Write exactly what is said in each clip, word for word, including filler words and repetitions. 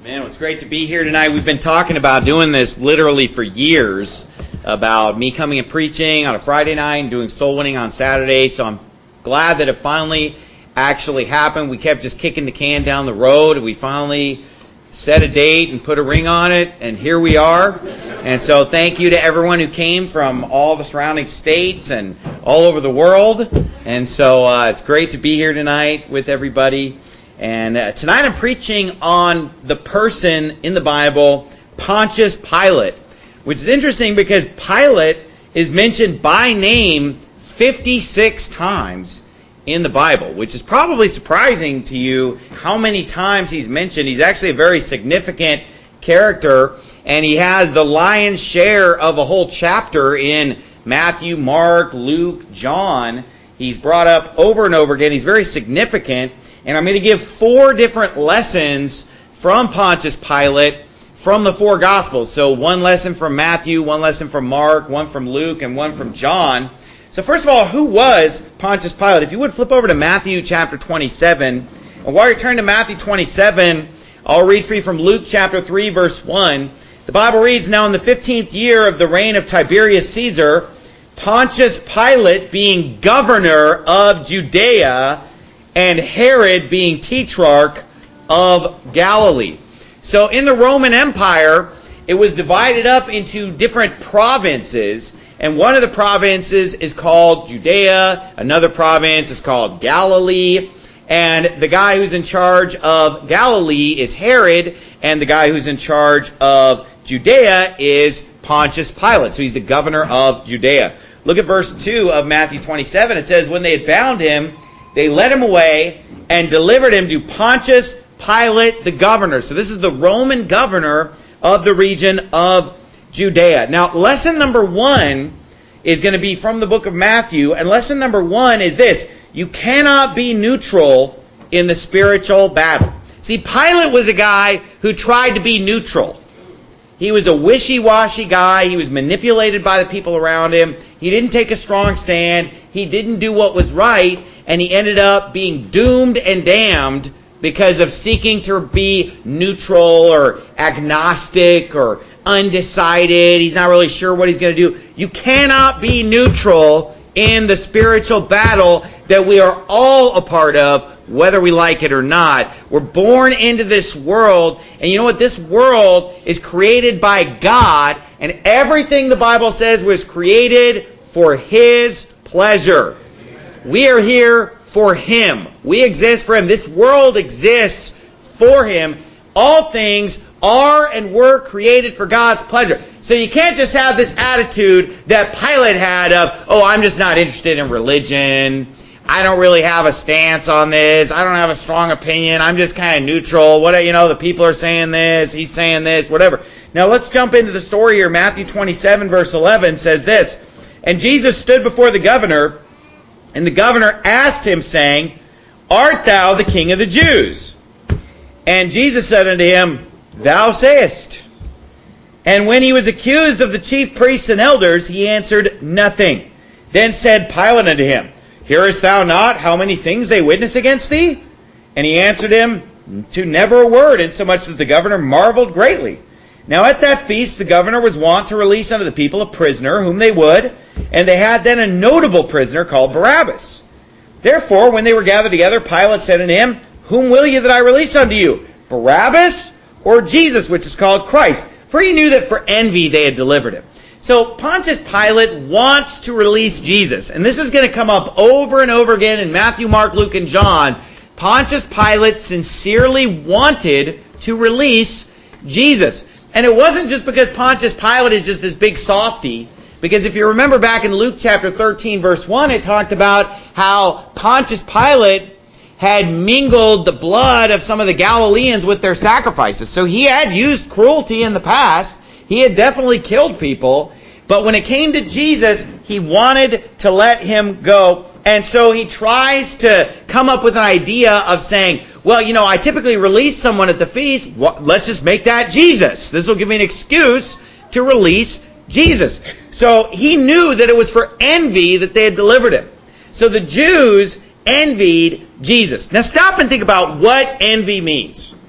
Man, it's great to be here tonight. We've been talking about doing this literally for years, about me coming and preaching on a Friday night and doing soul winning on Saturday. So I'm glad that it finally actually happened. We kept just kicking the can down the road. We finally set a date and put a ring on it, and here we are. And so thank you to everyone who came from all the surrounding states and all over the world. And so uh, it's great to be here tonight with everybody. And uh, tonight I'm preaching on the person in the Bible, Pontius Pilate, which is interesting because Pilate is mentioned by name fifty-six times in the Bible, which is probably surprising to you how many times he's mentioned. He's actually a very significant character, and he has the lion's share of a whole chapter in Matthew, Mark, Luke, John. He's brought up over and over again. He's very significant. And I'm going to give four different lessons from Pontius Pilate from the four Gospels. So one lesson from Matthew, one lesson from Mark, one from Luke, and one from John. So first of all, who was Pontius Pilate? If you would flip over to Matthew chapter twenty-seven. And while you're turning to Matthew twenty-seven, I'll read for you from Luke chapter three, verse one. The Bible reads, "Now in the fifteenth year of the reign of Tiberius Caesar, Pontius Pilate being governor of Judea, and Herod being tetrarch of Galilee." So in the Roman Empire, it was divided up into different provinces. And one of the provinces is called Judea. Another province is called Galilee. And the guy who's in charge of Galilee is Herod. And the guy who's in charge of Judea is Pontius Pilate. So he's the governor of Judea. Look at verse two of Matthew twenty-seven. It says, "When they had bound him, they led him away and delivered him to Pontius Pilate the governor." So this is the Roman governor of the region of Judea. Now, lesson number one is going to be from the book of Matthew. And lesson number one is this: you cannot be neutral in the spiritual battle. See, Pilate was a guy who tried to be neutral. He was a wishy-washy guy. He was manipulated by the people around him. He didn't take a strong stand. He didn't do what was right. And he ended up being doomed and damned because of seeking to be neutral or agnostic or undecided. He's not really sure what he's going to do. You cannot be neutral in the spiritual battle that we are all a part of, whether we like it or not. We're born into this world, and you know what? This world is created by God, and everything the Bible says was created for His pleasure. We are here for Him. We exist for Him. This world exists for Him. All things are and were created for God's pleasure. So you can't just have this attitude that Pilate had of, oh, I'm just not interested in religion. I don't really have a stance on this. I don't have a strong opinion. I'm just kind of neutral. What, you know, the people are saying this, he's saying this, whatever. Now let's jump into the story here. Matthew twenty-seven verse eleven says this: "And Jesus stood before the governor, and the governor asked him, saying, Art thou the King of the Jews? And Jesus said unto him, Thou sayest. And when he was accused of the chief priests and elders, he answered nothing. Then said Pilate unto him, Hearest thou not how many things they witness against thee? And he answered him, To never a word, insomuch that the governor marveled greatly. Now at that feast the governor was wont to release unto the people a prisoner whom they would, and they had then a notable prisoner called Barabbas. Therefore, when they were gathered together, Pilate said unto him, Whom will ye that I release unto you, Barabbas or Jesus, which is called Christ? For he knew that for envy they had delivered him." So Pontius Pilate wants to release Jesus. And this is going to come up over and over again in Matthew, Mark, Luke, and John. Pontius Pilate sincerely wanted to release Jesus. And it wasn't just because Pontius Pilate is just this big softy. Because if you remember back in Luke chapter thirteen, verse one, it talked about how Pontius Pilate had mingled the blood of some of the Galileans with their sacrifices. So he had used cruelty in the past. He had definitely killed people. But when it came to Jesus, he wanted to let him go. And so he tries to come up with an idea of saying, well, you know, I typically release someone at the feast. Well, let's just make that Jesus. This will give me an excuse to release Jesus. So he knew that it was for envy that they had delivered him. So the Jews envied Jesus. Now stop and think about what envy means.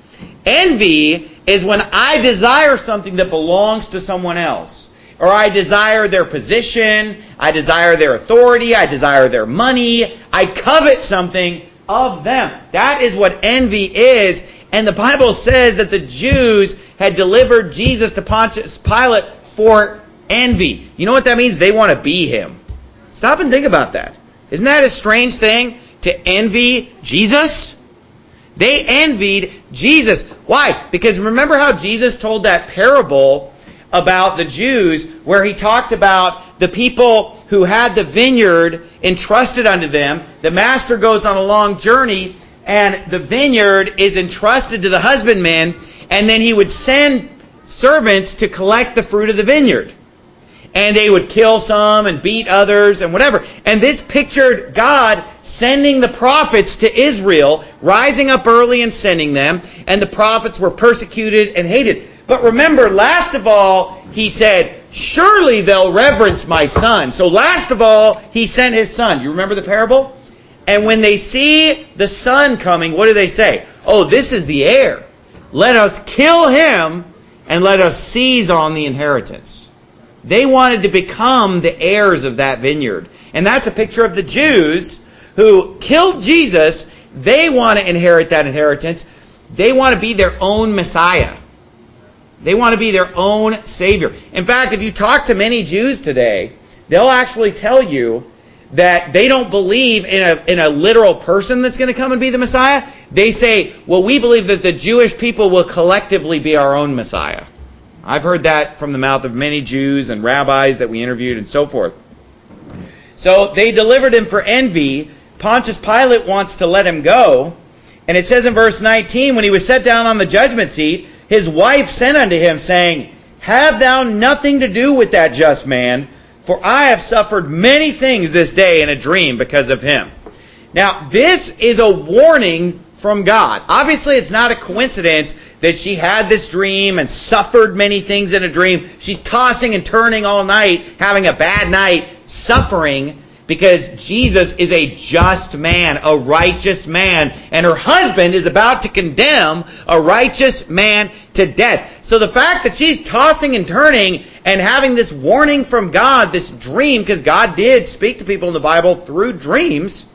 Envy is when I desire something that belongs to someone else. Or I desire their position, I desire their authority, I desire their money, I covet something of them. That is what envy is. And the Bible says that the Jews had delivered Jesus to Pontius Pilate for envy. You know what that means? They want to be him. Stop and think about that. Isn't that a strange thing? To envy Jesus? They envied Jesus. Why? Because remember how Jesus told that parable about the Jews where he talked about the people who had the vineyard entrusted unto them. The master goes on a long journey and the vineyard is entrusted to the husbandman, and then he would send servants to collect the fruit of the vineyard. And they would kill some and beat others and whatever. And this pictured God sending the prophets to Israel, rising up early and sending them, and the prophets were persecuted and hated. But remember, last of all, he said, surely they'll reverence my son. So last of all, he sent his son. You remember the parable? And when they see the son coming, what do they say? Oh, this is the heir. Let us kill him and let us seize on the inheritance. They wanted to become the heirs of that vineyard. And that's a picture of the Jews who killed Jesus. They want to inherit that inheritance. They want to be their own Messiah. They want to be their own Savior. In fact, if you talk to many Jews today, they'll actually tell you that they don't believe in a, in a literal person that's going to come and be the Messiah. They say, well, we believe that the Jewish people will collectively be our own Messiah. I've heard that from the mouth of many Jews and rabbis that we interviewed and so forth. So they delivered him for envy. Pontius Pilate wants to let him go. And it says in verse nineteen, when he was set down on the judgment seat, his wife sent unto him, saying, have thou nothing to do with that just man, for I have suffered many things this day in a dream because of him. Now, this is a warning from God. Obviously, it's not a coincidence that she had this dream and suffered many things in a dream. She's tossing and turning all night, having a bad night, suffering, because Jesus is a just man, a righteous man, and her husband is about to condemn a righteous man to death. So the fact that she's tossing and turning and having this warning from God, this dream, because God did speak to people in the Bible through dreams,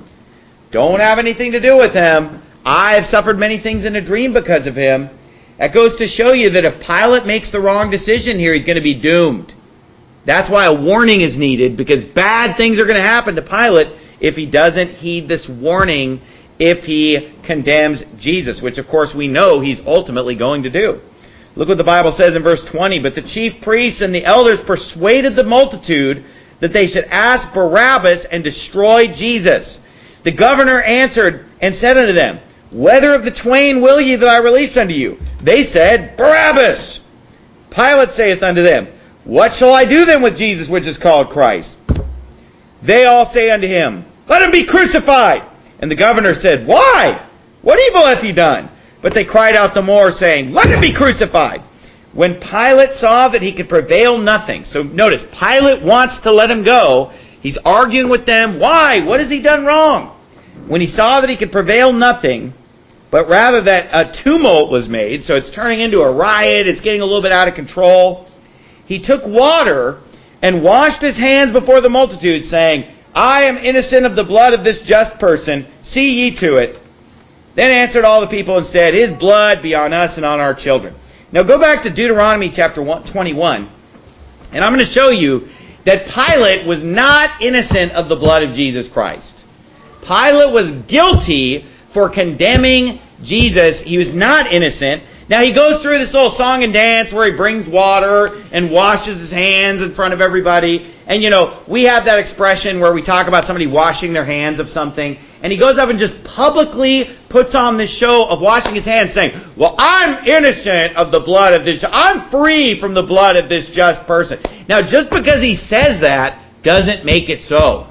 don't have anything to do with him. I have suffered many things in a dream because of him. That goes to show you that if Pilate makes the wrong decision here, he's going to be doomed. That's why a warning is needed, because bad things are going to happen to Pilate if he doesn't heed this warning, if he condemns Jesus, which of course we know he's ultimately going to do. Look what the Bible says in verse twenty. But the chief priests and the elders persuaded the multitude that they should ask Barabbas and destroy Jesus. The governor answered and said unto them, whether of the twain will ye that I release unto you? They said, Barabbas. Pilate saith unto them, what shall I do then with Jesus, which is called Christ? They all say unto him, let him be crucified. And the governor said, why? What evil hath he done? But they cried out the more, saying, let him be crucified. When Pilate saw that he could prevail nothing. So notice, Pilate wants to let him go. He's arguing with them. Why? What has he done wrong? When he saw that he could prevail nothing, but rather that a tumult was made, so it's turning into a riot, it's getting a little bit out of control, he took water and washed his hands before the multitude, saying, I am innocent of the blood of this just person. See ye to it. Then answered all the people and said, his blood be on us and on our children. Now go back to Deuteronomy chapter twenty-one, and I'm going to show you that Pilate was not innocent of the blood of Jesus Christ. Pilate was guilty for condemning Jesus. He was not innocent. Now he goes through this little song and dance where he brings water and washes his hands in front of everybody. And you know, we have that expression where we talk about somebody washing their hands of something. And he goes up and just publicly puts on this show of washing his hands, saying, well, I'm innocent of the blood of this. I'm free from the blood of this just person. Now, just because he says that doesn't make it so.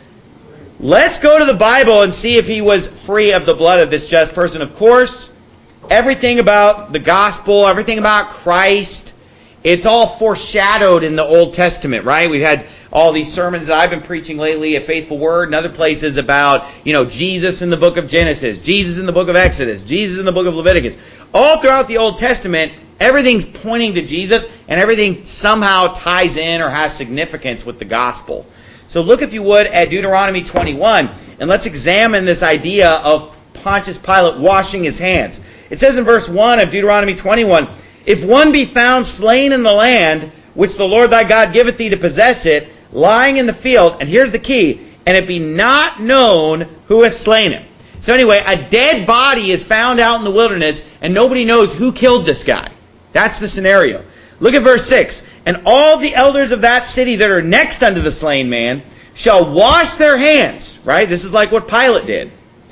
Let's go to the Bible and see if he was free of the blood of this just person. Of course, everything about the gospel, everything about Christ It's all foreshadowed in the Old Testament, right? We've had all these sermons that I've been preaching lately at Faithful Word and other places about, you know, Jesus in the book of Genesis, Jesus in the book of Exodus, Jesus in the book of Leviticus. All throughout the Old Testament, everything's pointing to Jesus, and everything somehow ties in or has significance with the gospel. So look, if you would, at Deuteronomy twenty-one, and let's examine this idea of Pontius Pilate washing his hands. It says in verse one of Deuteronomy twenty-one, "If one be found slain in the land, which the Lord thy God giveth thee to possess it, lying in the field," and here's the key, "and it be not known who hath slain him." So anyway, a dead body is found out in the wilderness, and nobody knows who killed this guy. That's the scenario. Look at verse six. "And all the elders of that city that are next unto the slain man shall wash their hands," right? This is like what Pilate did.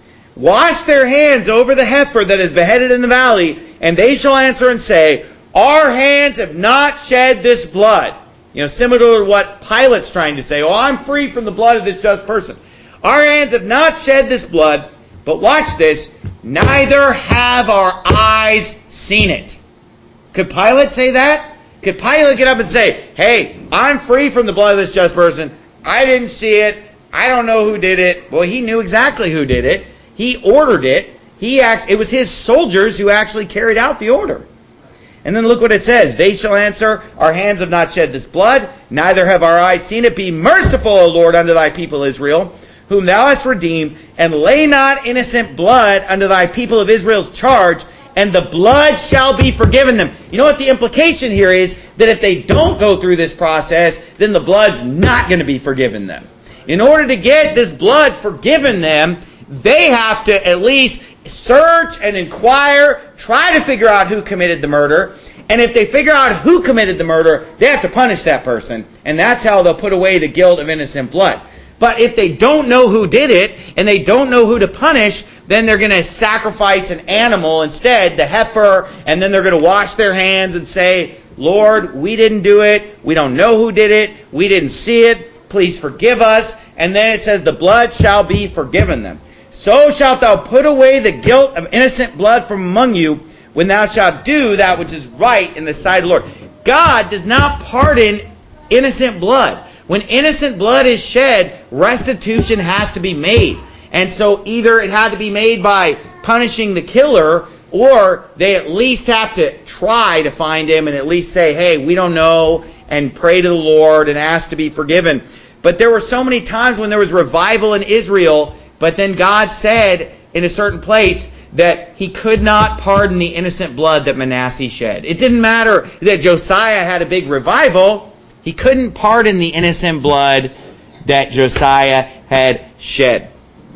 "Wash their hands over the heifer that is beheaded in the valley, and they shall answer and say, Our hands have not shed this blood." You know, similar to what Pilate's trying to say. "Oh, I'm free from the blood of this just person. Our hands have not shed this blood, but watch this, neither have our eyes seen it." Could Pilate say that? Could Pilate get up and say, "Hey, I'm free from the blood of this just person. I didn't see it. I don't know who did it." Well, he knew exactly who did it. He ordered it. He act, it was his soldiers who actually carried out the order. And then look what it says. "They shall answer, Our hands have not shed this blood, neither have our eyes seen it. Be merciful, O Lord, unto thy people Israel, whom thou hast redeemed, and lay not innocent blood unto thy people of Israel's charge, and the blood shall be forgiven them." You know what the implication here is? That if they don't go through this process, then the blood's not going to be forgiven them. In order to get this blood forgiven them, they have to at least search and inquire, try to figure out who committed the murder. And if they figure out who committed the murder, they have to punish that person. And that's how they'll put away the guilt of innocent blood. But if they don't know who did it, and they don't know who to punish, then they're going to sacrifice an animal instead, the heifer, and then they're going to wash their hands and say, "Lord, we didn't do it. We don't know who did it. We didn't see it. Please forgive us." And then it says, "The blood shall be forgiven them. So shalt thou put away the guilt of innocent blood from among you, when thou shalt do that which is right in the sight of the Lord." God does not pardon innocent blood. When innocent blood is shed, restitution has to be made. And so either it had to be made by punishing the killer, or they at least have to try to find him and at least say, "Hey, we don't know," and pray to the Lord and ask to be forgiven. But there were so many times when there was revival in Israel, but then God said in a certain place that he could not pardon the innocent blood that Manasseh shed. It didn't matter that Josiah had a big revival. He couldn't pardon the innocent blood that Josiah had shed.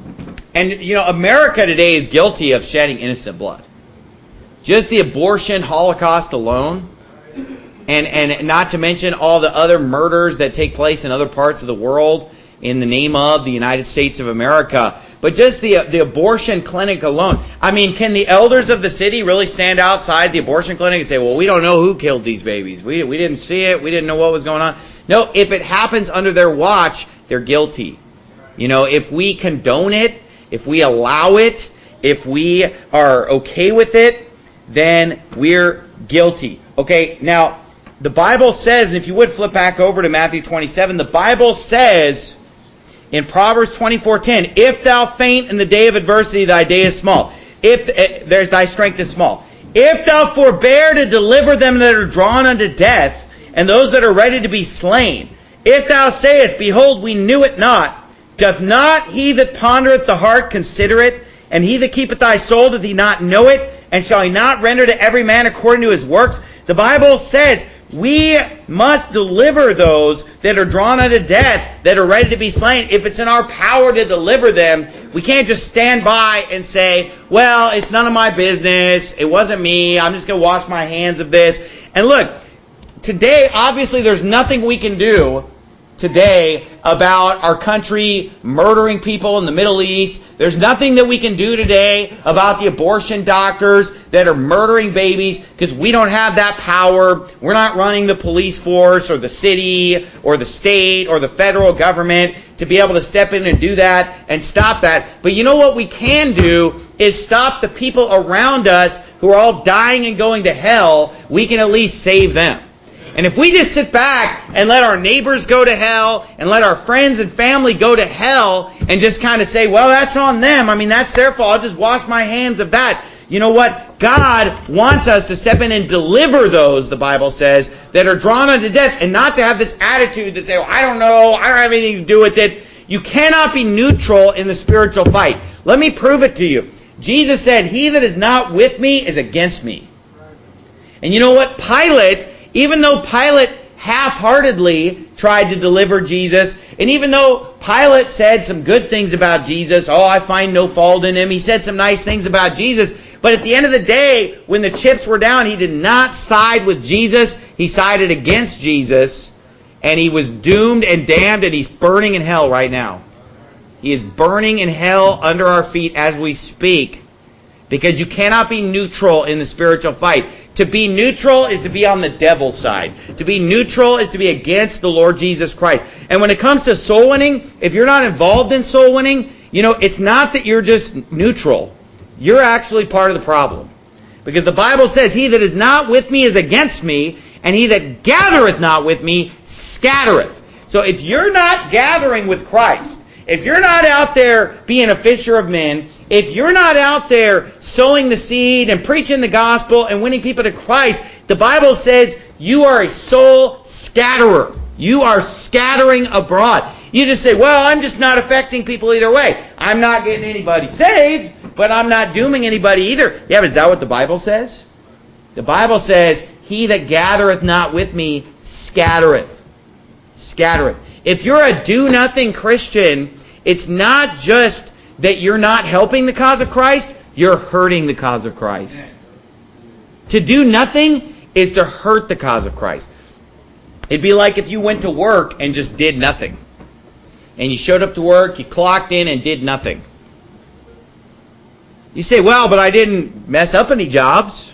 And, you know, America today is guilty of shedding innocent blood. Just the abortion holocaust alone, and, and not to mention all the other murders that take place in other parts of the world in the name of the United States of America. But just the the abortion clinic alone. I mean, can the elders of the city really stand outside the abortion clinic and say, "Well, we don't know who killed these babies. We, we didn't see it. We didn't know what was going on"? No, if it happens under their watch, they're guilty. You know, if we condone it, if we allow it, if we are okay with it, then we're guilty. Okay, now, the Bible says, and if you would flip back over to Matthew twenty-seven, the Bible says in Proverbs twenty-four ten, "If thou faint in the day of adversity, thy day is small. If uh, there's thy strength is small. If thou forbear to deliver them that are drawn unto death, and those that are ready to be slain. If thou sayest, Behold, we knew it not, doth not he that pondereth the heart consider it? And he that keepeth thy soul, doth he not know it? And shall he not render to every man according to his works?" The Bible says we must deliver those that are drawn unto death, that are ready to be slain. If it's in our power to deliver them, we can't just stand by and say, "Well, it's none of my business. It wasn't me. I'm just going to wash my hands of this." And look, today, obviously, there's nothing we can do today about our country murdering people in the Middle East. There's nothing that we can do today about the abortion doctors that are murdering babies, because we don't have that power. We're not running the police force or the city or the state or the federal government to be able to step in and do that and stop that. But you know what we can do is stop the people around us who are all dying and going to hell. We can at least save them. And if we just sit back and let our neighbors go to hell and let our friends and family go to hell and just kind of say, well, that's on them. I mean, that's their fault. I'll just wash my hands of that. You know what? God wants us to step in and deliver those, the Bible says, that are drawn unto death, and not to have this attitude to say, well, I don't know, I don't have anything to do with it. You cannot be neutral in the spiritual fight. Let me prove it to you. Jesus said, he that is not with me is against me. And you know what? Pilate, even though Pilate half-heartedly tried to deliver Jesus, and even though Pilate said some good things about Jesus, oh, I find no fault in him, he said some nice things about Jesus, but at the end of the day, when the chips were down, he did not side with Jesus, he sided against Jesus, and he was doomed and damned, and he's burning in hell right now. He is burning in hell under our feet as we speak, because you cannot be neutral in the spiritual fight. To be neutral is to be on the devil's side. To be neutral is to be against the Lord Jesus Christ. And when it comes to soul winning, if you're not involved in soul winning, you know, it's not that you're just neutral. You're actually part of the problem. Because the Bible says, he that is not with me is against me, and he that gathereth not with me scattereth. So if you're not gathering with Christ, if you're not out there being a fisher of men, if you're not out there sowing the seed and preaching the gospel and winning people to Christ, the Bible says you are a soul scatterer. You are scattering abroad. You just say, well, I'm just not affecting people either way. I'm not getting anybody saved, but I'm not dooming anybody either. Yeah, but is that what the Bible says? The Bible says, he that gathereth not with me scattereth. Scattereth. If you're a do-nothing Christian, it's not just that you're not helping the cause of Christ, you're hurting the cause of Christ. To do nothing is to hurt the cause of Christ. It'd be like if you went to work and just did nothing. And you showed up to work, you clocked in and did nothing. You say, well, but I didn't mess up any jobs.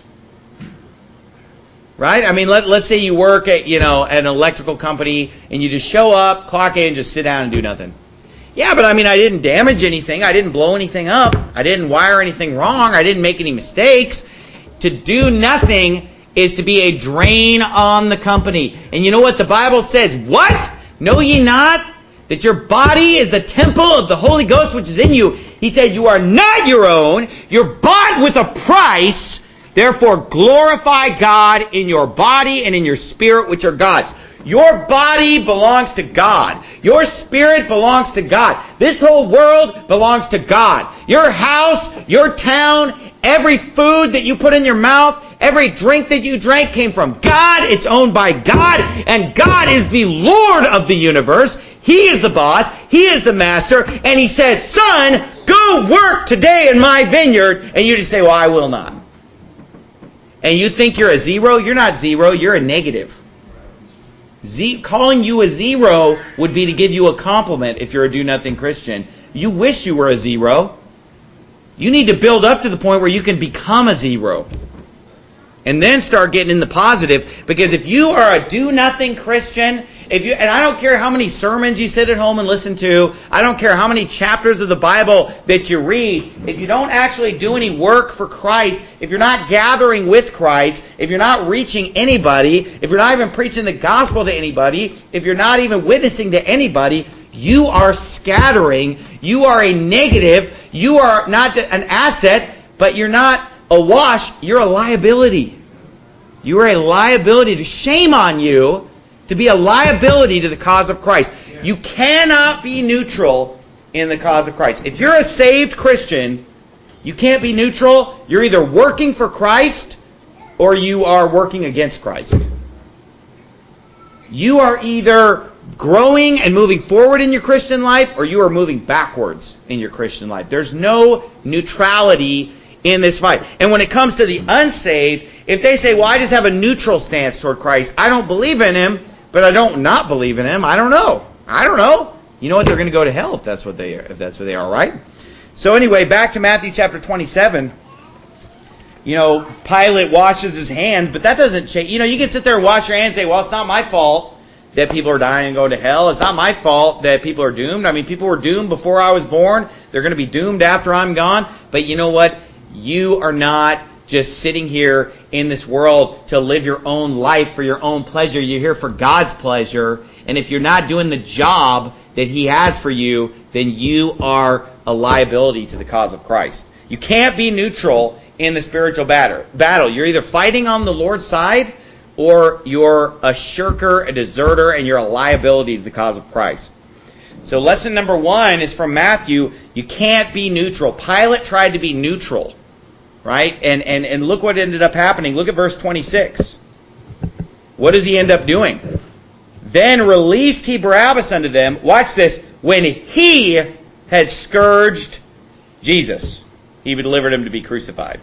Right? I mean, let, let's say you work at, you know, at an electrical company and you just show up, clock in, just sit down and do nothing. Yeah, but I mean, I didn't damage anything. I didn't blow anything up. I didn't wire anything wrong. I didn't make any mistakes. To do nothing is to be a drain on the company. And you know what the Bible says? What? Know ye not that your body is the temple of the Holy Ghost which is in you? He said, you are not your own. You're bought with a price. Therefore, glorify God in your body and in your spirit, which are God's. Your body belongs to God. Your spirit belongs to God. This whole world belongs to God. Your house, your town, every food that you put in your mouth, every drink that you drank came from God. It's owned by God. And God is the Lord of the universe. He is the boss. He is the master. And He says, son, go work today in my vineyard. And you just say, well, I will not. And you think you're a zero? You're not zero. You're a negative. Z- calling you a zero would be to give you a compliment if you're a do-nothing Christian. You wish you were a zero. You need to build up to the point where you can become a zero. And then start getting in the positive. Because if you are a do-nothing Christian, if you, and I don't care how many sermons you sit at home and listen to, I don't care how many chapters of the Bible that you read, if you don't actually do any work for Christ, if you're not gathering with Christ, if you're not reaching anybody, if you're not even preaching the gospel to anybody, if you're not even witnessing to anybody, you are scattering, you are a negative, you are not an asset, but you're not a wash, you're a liability. You are a liability. To shame on you to be a liability to the cause of Christ. You cannot be neutral in the cause of Christ. If you're a saved Christian, you can't be neutral. You're either working for Christ or you are working against Christ. You are either growing and moving forward in your Christian life or you are moving backwards in your Christian life. There's no neutrality in this fight. And when it comes to the unsaved, if they say, well, I just have a neutral stance toward Christ, I don't believe in Him, but I don't not believe in Him, I don't know. I don't know. You know what? They're going to go to hell if that's what they are, if that's what they are, right? So anyway, back to Matthew chapter twenty-seven. You know, Pilate washes his hands, but that doesn't change. You know, you can sit there and wash your hands and say, well, it's not my fault that people are dying and going to hell. It's not my fault that people are doomed. I mean, people were doomed before I was born. They're going to be doomed after I'm gone. But you know what? You are not just sitting here in this world to live your own life for your own pleasure. You're here for God's pleasure. And if you're not doing the job that He has for you, then you are a liability to the cause of Christ. You can't be neutral in the spiritual battle. You're either fighting on the Lord's side or you're a shirker, a deserter, and you're a liability to the cause of Christ. So lesson number one is from Matthew. You can't be neutral. Pilate tried to be neutral, right? And, and, and look what ended up happening. Look at verse twenty-six. What does he end up doing? Then released he Barabbas unto them. Watch this. When he had scourged Jesus, he delivered him to be crucified.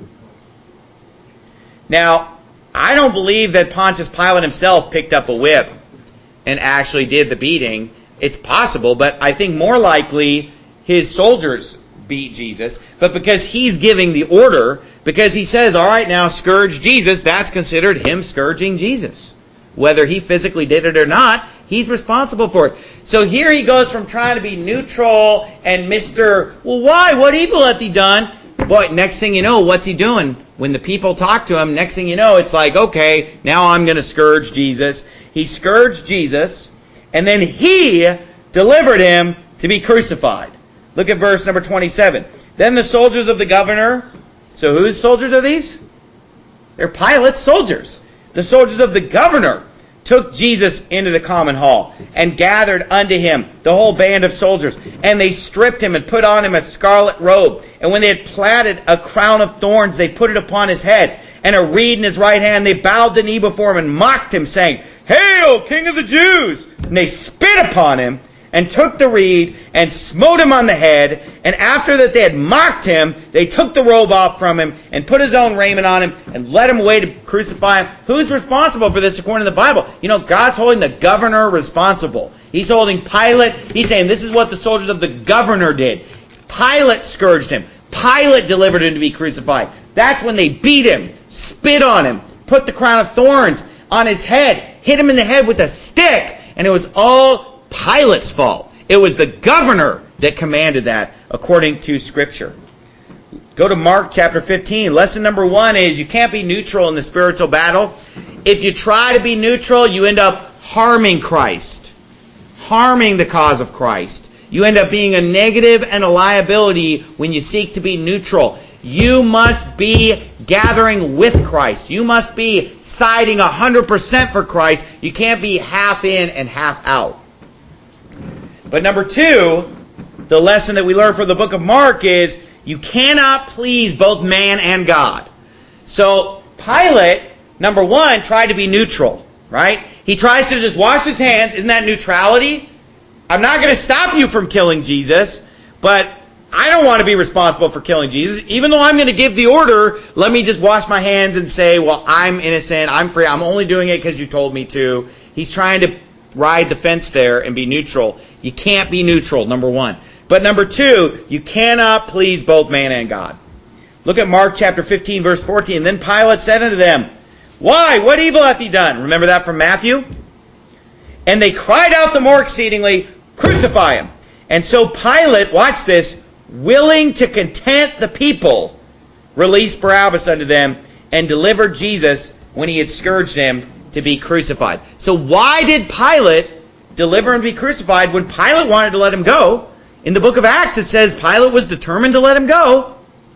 Now, I don't believe that Pontius Pilate himself picked up a whip and actually did the beating. It's possible, but I think more likely his soldiers beat Jesus. But because he's giving the order, because he says, all right, now scourge Jesus, that's considered him scourging Jesus. Whether he physically did it or not, he's responsible for it. So here he goes from trying to be neutral and Mister, well, why? What evil hath he done? Boy, next thing you know, what's he doing? When the people talk to him, next thing you know, it's like, okay, now I'm going to scourge Jesus. He scourged Jesus, and then he delivered him to be crucified. Look at verse number twenty-seven. Then the soldiers of the governor, so whose soldiers are these? They're Pilate's soldiers. The soldiers of the governor took Jesus into the common hall and gathered unto him the whole band of soldiers. And they stripped him and put on him a scarlet robe. And when they had plaited a crown of thorns, they put it upon his head. And a reed in his right hand, they bowed the knee before him and mocked him, saying, Hail, King of the Jews! And they spit upon him and took the reed and smote him on the head. And after that they had mocked him, they took the robe off from him and put his own raiment on him and led him away to crucify him. Who's responsible for this according to the Bible? You know, God's holding the governor responsible. He's holding Pilate. He's saying this is what the soldiers of the governor did. Pilate scourged him. Pilate delivered him to be crucified. That's when they beat him, spit on him, put the crown of thorns on his head, hit him in the head with a stick, and it was all Pilate's fault. It was the governor that commanded that according to Scripture. Go to Mark chapter fifteen. Lesson number one is you can't be neutral in the spiritual battle. If you try to be neutral, you end up harming Christ, harming the cause of Christ. You end up being a negative and a liability when you seek to be neutral. You must be gathering with Christ. You must be siding one hundred percent for Christ. You can't be half in and half out. But number two, the lesson that we learn from the book of Mark is you cannot please both man and God. So Pilate, number one, tried to be neutral, right? He tries to just wash his hands. Isn't that neutrality? I'm not going to stop you from killing Jesus, but I don't want to be responsible for killing Jesus. Even though I'm going to give the order, let me just wash my hands and say, well, I'm innocent, I'm free, I'm only doing it because you told me to. He's trying to ride the fence there and be neutral. You can't be neutral, number one. But number two, you cannot please both man and God. Look at Mark chapter fifteen, verse fourteen. Then Pilate said unto them, Why? What evil hath he done? Remember that from Matthew? And they cried out the more exceedingly, Crucify him. And so Pilate, watch this, willing to content the people, released Barabbas unto them and delivered Jesus when he had scourged him to be crucified. So why did Pilate deliver him to be crucified when Pilate wanted to let him go? In the book of Acts it says Pilate was determined to let him go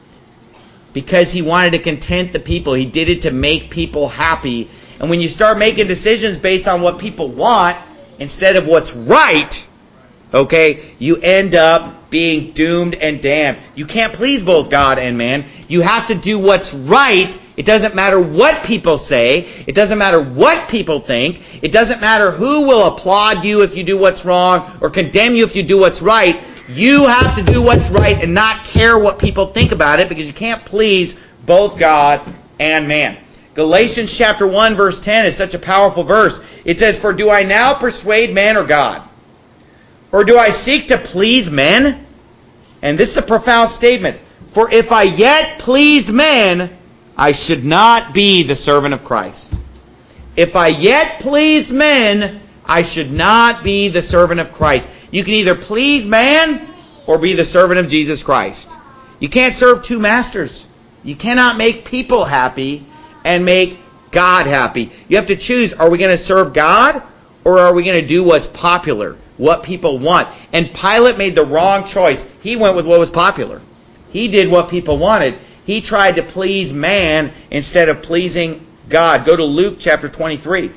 because he wanted to content the people. He did it to make people happy. And when you start making decisions based on what people want instead of what's right, okay, you end up being doomed and damned. You can't please both God and man. You have to do what's right. It doesn't matter what people say. It doesn't matter what people think. It doesn't matter who will applaud you if you do what's wrong or condemn you if you do what's right. You have to do what's right and not care what people think about it because you can't please both God and man. Galatians chapter one verse ten is such a powerful verse. It says, For do I now persuade man or God? Or do I seek to please men? And this is a profound statement. For if I yet pleased men, I should not be the servant of Christ. If I yet pleased men, I should not be the servant of Christ. You can either please man or be the servant of Jesus Christ. You can't serve two masters. You cannot make people happy and make God happy. You have to choose, are we going to serve God or are we going to do what's popular, what people want? And Pilate made the wrong choice. He went with what was popular. He did what people wanted. He tried to please man instead of pleasing God. Go to Luke chapter twenty-three.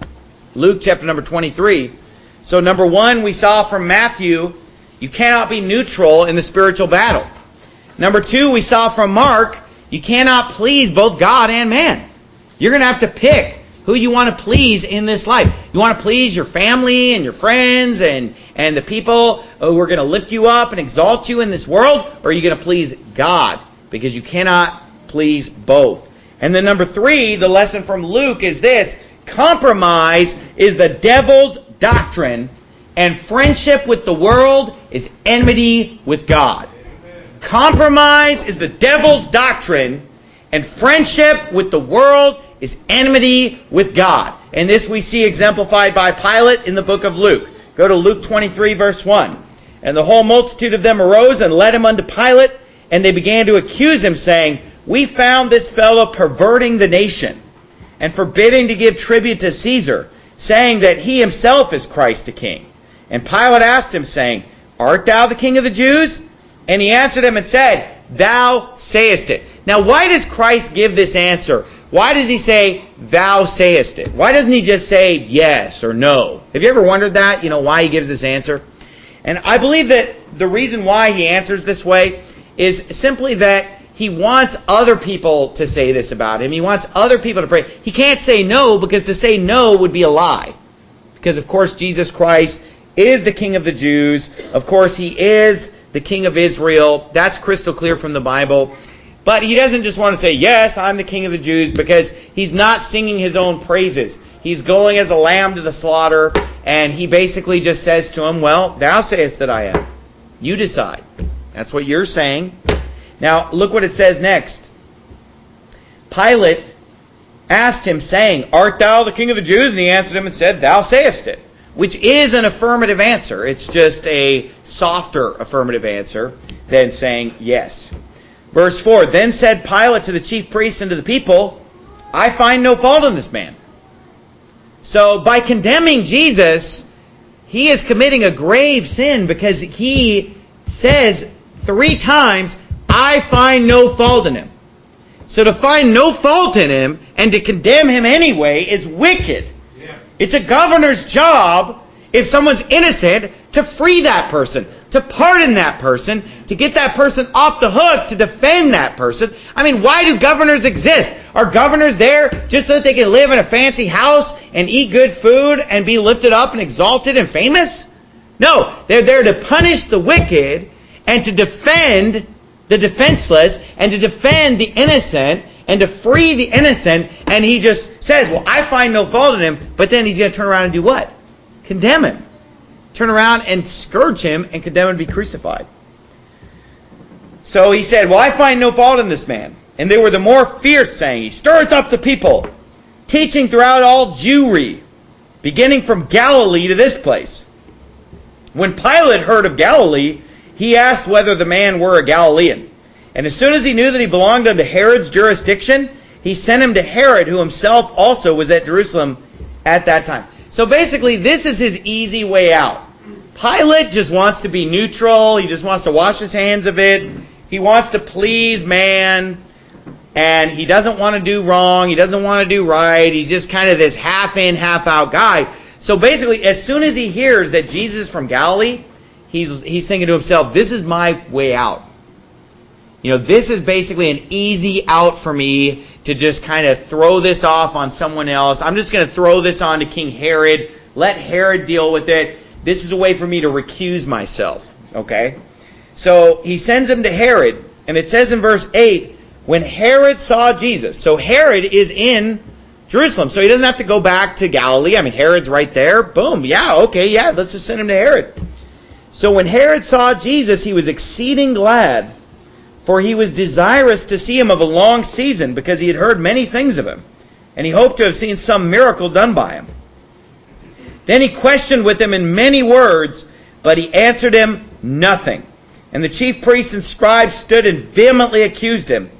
Luke chapter number twenty-three. So number one, we saw from Matthew, you cannot be neutral in the spiritual battle. Number two, we saw from Mark, you cannot please both God and man. You're going to have to pick who you want to please in this life. You want to please your family and your friends and, and the people who are going to lift you up and exalt you in this world, or are you going to please God? Because you cannot please both. And then number three, the lesson from Luke is this: compromise is the devil's doctrine, and friendship with the world is enmity with God. Compromise is the devil's doctrine, and friendship with the world is enmity with God. And this we see exemplified by Pilate in the book of Luke. Go to Luke twenty-three, verse one. And the whole multitude of them arose and led him unto Pilate, and they began to accuse him, saying, We found this fellow perverting the nation, and forbidding to give tribute to Caesar, saying that he himself is Christ the King. And Pilate asked him, saying, Art thou the King of the Jews? And he answered him and said, Thou sayest it. Now, why does Christ give this answer? Why does he say, Thou sayest it? Why doesn't he just say yes or no? Have you ever wondered that? You know, why he gives this answer? And I believe that the reason why he answers this way is simply that he wants other people to say this about him. He wants other people to pray. He can't say no, because to say no would be a lie. Because, of course, Jesus Christ is the King of the Jews. Of course, he is the King of Israel. That's crystal clear from the Bible. But he doesn't just want to say, yes, I'm the King of the Jews, because he's not singing his own praises. He's going as a lamb to the slaughter, and he basically just says to him, well, thou sayest that I am. You decide. That's what you're saying. Now, look what it says next. Pilate asked him, saying, Art thou the King of the Jews? And he answered him and said, Thou sayest it. Which is an affirmative answer. It's just a softer affirmative answer than saying yes. Verse four, Then said Pilate to the chief priests and to the people, I find no fault in this man. So by condemning Jesus, he is committing a grave sin, because he says three times, I find no fault in him. So to find no fault in him and to condemn him anyway is wicked. Yeah. It's a governor's job, if someone's innocent, to free that person, to pardon that person, to get that person off the hook, to defend that person. I mean, why do governors exist? Are governors there just so that they can live in a fancy house and eat good food and be lifted up and exalted and famous? No, they're there to punish the wicked and to defend the defenseless and to defend the innocent and to free the innocent. And he just says, well, I find no fault in him, but then he's going to turn around and do what? Condemn him. Turn around and scourge him and condemn him to be crucified. So he said, well, I find no fault in this man. And they were the more fierce, saying, He stirreth up the people, teaching throughout all Jewry, beginning from Galilee to this place. When Pilate heard of Galilee, he asked whether the man were a Galilean. And as soon as he knew that he belonged unto Herod's jurisdiction, he sent him to Herod, who himself also was at Jerusalem at that time. So basically, this is his easy way out. Pilate just wants to be neutral. He just wants to wash his hands of it. He wants to please man. And he doesn't want to do wrong. He doesn't want to do right. He's just kind of this half-in, half-out guy. So basically, as soon as he hears that Jesus is from Galilee, he's he's thinking to himself, this is my way out. You know, this is basically an easy out for me to just kind of throw this off on someone else. I'm just going to throw this on to King Herod. Let Herod deal with it. This is a way for me to recuse myself. Okay? So he sends him to Herod. And it says in verse eight, when Herod saw Jesus. So Herod is in Jerusalem. So he doesn't have to go back to Galilee. I mean, Herod's right there. Boom. Yeah, okay, yeah. Let's just send him to Herod. So when Herod saw Jesus, he was exceeding glad, for he was desirous to see him of a long season, because he had heard many things of him, and he hoped to have seen some miracle done by him. Then he questioned with him in many words, but he answered him nothing. And the chief priests and scribes stood and vehemently accused him.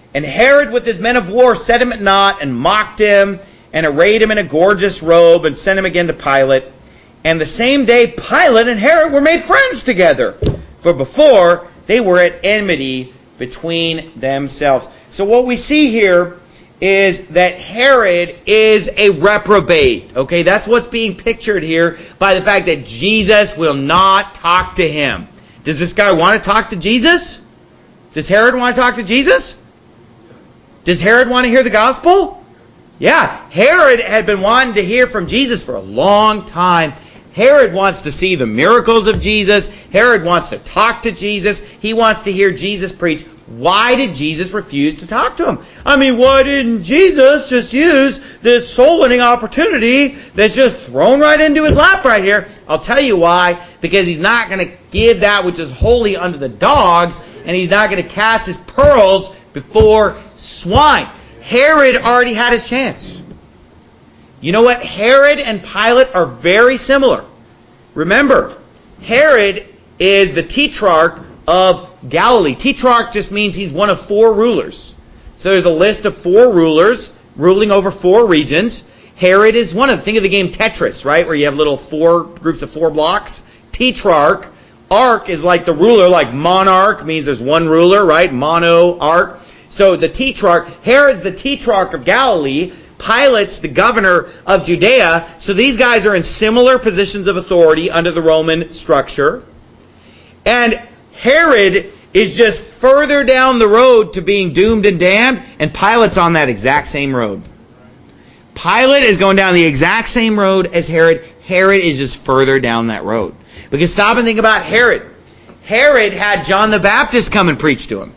And Herod with his men of war set him at naught and mocked him and arrayed him in a gorgeous robe and sent him again to Pilate. And the same day Pilate and Herod were made friends together. For before they were at enmity between themselves. So what we see here is that Herod is a reprobate. Okay, that's what's being pictured here by the fact that Jesus will not talk to him. Does this guy want to talk to Jesus? Does Herod want to talk to Jesus? Does Herod want to hear the gospel? Yeah, Herod had been wanting to hear from Jesus for a long time. Herod wants to see the miracles of Jesus. Herod wants to talk to Jesus. He wants to hear Jesus preach. Why did Jesus refuse to talk to him? I mean, why didn't Jesus just use this soul-winning opportunity that's just thrown right into his lap right here? I'll tell you why. Because he's not going to give that which is holy unto the dogs, and he's not going to cast his pearls before swine. Herod already had his chance. You know what? Herod and Pilate are very similar. Remember, Herod is the tetrarch of Galilee. Tetrarch just means he's one of four rulers. So there's a list of four rulers ruling over four regions. Herod is one of them. Think of the game Tetris, right? Where you have little four groups of four blocks. Tetrarch. Arch is like the ruler, like monarch means there's one ruler, right? Mono, arch. So the tetrarch, Herod's the tetrarch of Galilee. Pilate's the governor of Judea. So these guys are in similar positions of authority under the Roman structure. And Herod is just further down the road to being doomed and damned, and Pilate's on that exact same road. Pilate is going down the exact same road as Herod. Herod is just further down that road. Because stop and think about Herod. Herod had John the Baptist come and preach to him.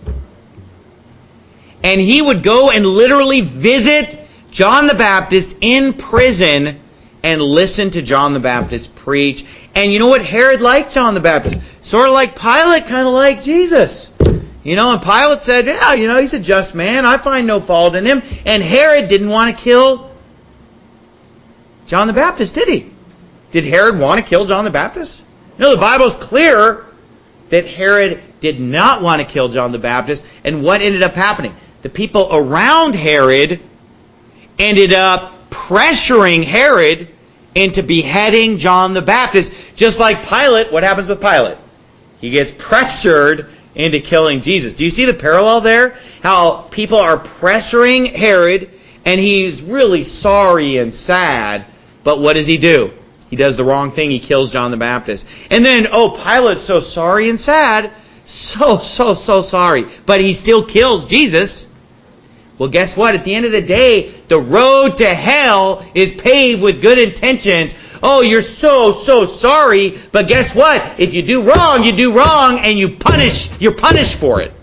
And he would go and literally visit John the Baptist in prison and listen to John the Baptist preach. And you know what? Herod liked John the Baptist. Sort of like Pilate kind of liked Jesus. You know, and Pilate said, yeah, you know, he's a just man. I find no fault in him. And Herod didn't want to kill John the Baptist, did he? Did Herod want to kill John the Baptist? No, the Bible's clear that Herod did not want to kill John the Baptist. And what ended up happening? The people around Herod ended up pressuring Herod into beheading John the Baptist. Just like Pilate, what happens with Pilate? He gets pressured into killing Jesus. Do you see the parallel there? How people are pressuring Herod, and he's really sorry and sad, but what does he do? He does the wrong thing. He kills John the Baptist. And then, oh, Pilate's so sorry and sad. So, so, so sorry. But he still kills Jesus. Well, guess what? At the end of the day, the road to hell is paved with good intentions. Oh, you're so, so sorry. But guess what? If you do wrong, you do wrong, and you punish, you're punished for it.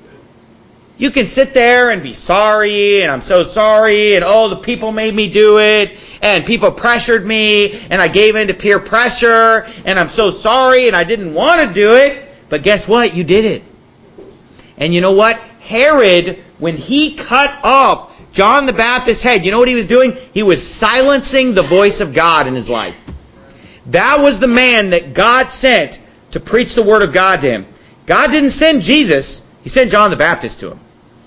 You can sit there and be sorry, and I'm so sorry, and oh, the people made me do it, and people pressured me, and I gave in to peer pressure, and I'm so sorry, and I didn't want to do it. But guess what? You did it. And you know what? Herod, when he cut off John the Baptist's head, you know what he was doing? He was silencing the voice of God in his life. That was the man that God sent to preach the word of God to him. God didn't send Jesus. He sent John the Baptist to him.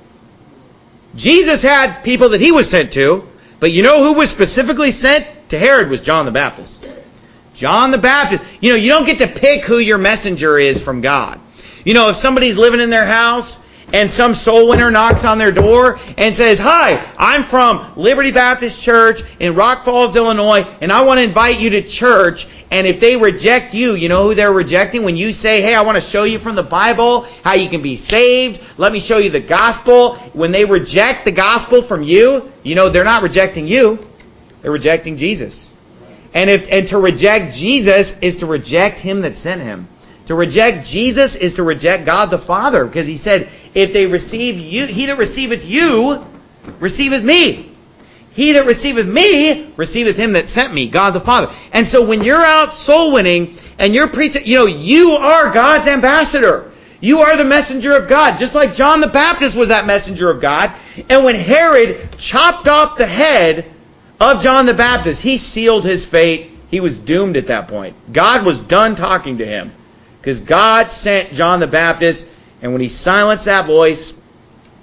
Jesus had people that he was sent to, but you know who was specifically sent to Herod was John the Baptist. John the Baptist. You know, you don't get to pick who your messenger is from God. You know, if somebody's living in their house and some soul winner knocks on their door and says, hi, I'm from Liberty Baptist Church in Rock Falls, Illinois, and I want to invite you to church. And if they reject you, you know who they're rejecting? When you say, hey, I want to show you from the Bible how you can be saved. Let me show you the gospel. When they reject the gospel from you, you know they're not rejecting you. They're rejecting Jesus. And if and to reject Jesus is to reject him that sent him. To reject Jesus is to reject God the Father. Because he said, if they receive you, he that receiveth you, receiveth me. He that receiveth me, receiveth him that sent me, God the Father. And so when you're out soul winning and you're preaching, you know, you are God's ambassador. You are the messenger of God. Just like John the Baptist was that messenger of God. And when Herod chopped off the head of John the Baptist, he sealed his fate. He was doomed at that point. God was done talking to him. Because God sent John the Baptist, and when he silenced that voice,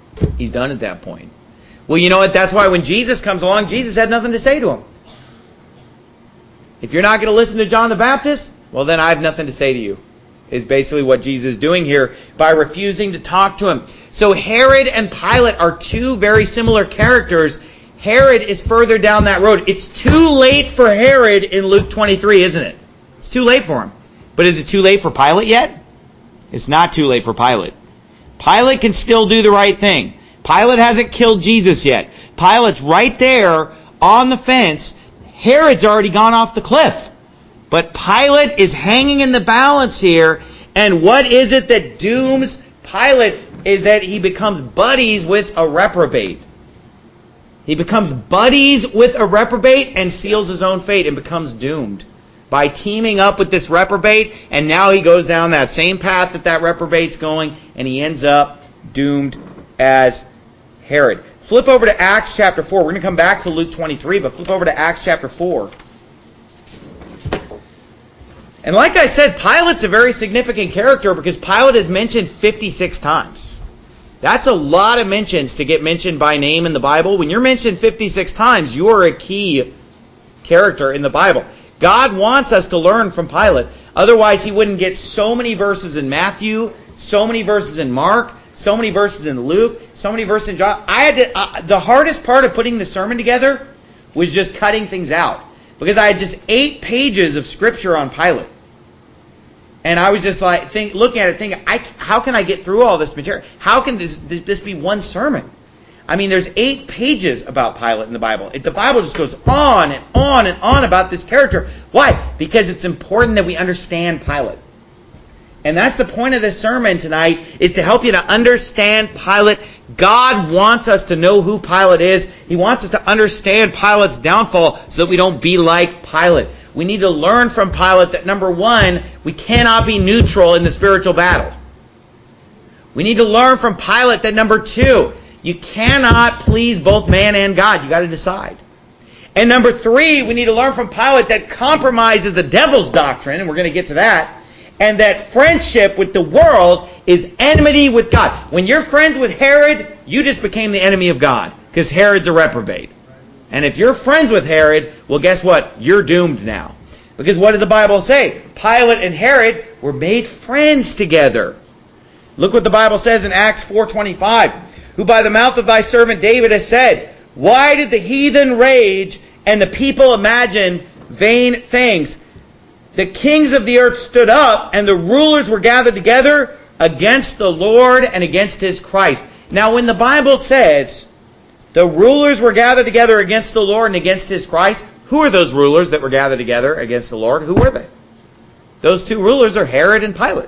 He's done at that point. Well, you know what? That's why when Jesus comes along, Jesus had nothing to say to him. If you're not going to listen to John the Baptist, well, then I have nothing to say to you, is basically what Jesus is doing here by refusing to talk to him. So Herod and Pilate are two very similar characters. Herod is further down that road. It's too late for Herod in Luke twenty-three, isn't it? It's too late for him. But is it too late for Pilate yet? It's not too late for Pilate. Pilate can still do the right thing. Pilate hasn't killed Jesus yet. Pilate's right there on the fence. Herod's already gone off the cliff. But Pilate is hanging in the balance here. And what is it that dooms Pilate is that he becomes buddies with a reprobate. He becomes buddies with a reprobate and seals his own fate and becomes doomed by teaming up with this reprobate. And now he goes down that same path that that reprobate's going, and he ends up doomed as Herod. Flip over to Acts chapter four. We're going to come back to Luke twenty-three, but flip over to Acts chapter four. And like I said, Pilate's a very significant character because Pilate is mentioned fifty-six times. That's a lot of mentions to get mentioned by name in the Bible. When you're mentioned fifty-six times, you are a key character in the Bible. God wants us to learn from Pilate. Otherwise, he wouldn't get so many verses in Matthew, so many verses in Mark, so many verses in Luke, so many verses in John. I had to, uh, the hardest part of putting the sermon together was just cutting things out. Because I had just eight pages of scripture on Pilate. And I was just like, think, looking at it, thinking, I, how can I get through all this material? How can this, this be one sermon? I mean, there's eight pages about Pilate in the Bible. It, the Bible just goes on and on and on about this character. Why? Because it's important that we understand Pilate. And that's the point of this sermon tonight, is to help you to understand Pilate. God wants us to know who Pilate is. He wants us to understand Pilate's downfall so that we don't be like Pilate. We need to learn from Pilate that, number one, we cannot be neutral in the spiritual battle. We need to learn from Pilate that, number two, you cannot please both man and God. You got to decide. And number three, we need to learn from Pilate that compromise is the devil's doctrine, and we're going to get to that. And that friendship with the world is enmity with God. When you're friends with Herod, you just became the enemy of God, because Herod's a reprobate. And if you're friends with Herod, well, guess what? You're doomed now. Because what did the Bible say? Pilate and Herod were made friends together. Look what the Bible says in Acts four twenty-five. Who by the mouth of thy servant David has said, why did the heathen rage and the people imagine vain things? The kings of the earth stood up and the rulers were gathered together against the Lord and against his Christ. Now when the Bible says the rulers were gathered together against the Lord and against his Christ, who are those rulers that were gathered together against the Lord? Who were they? Those two rulers are Herod and Pilate.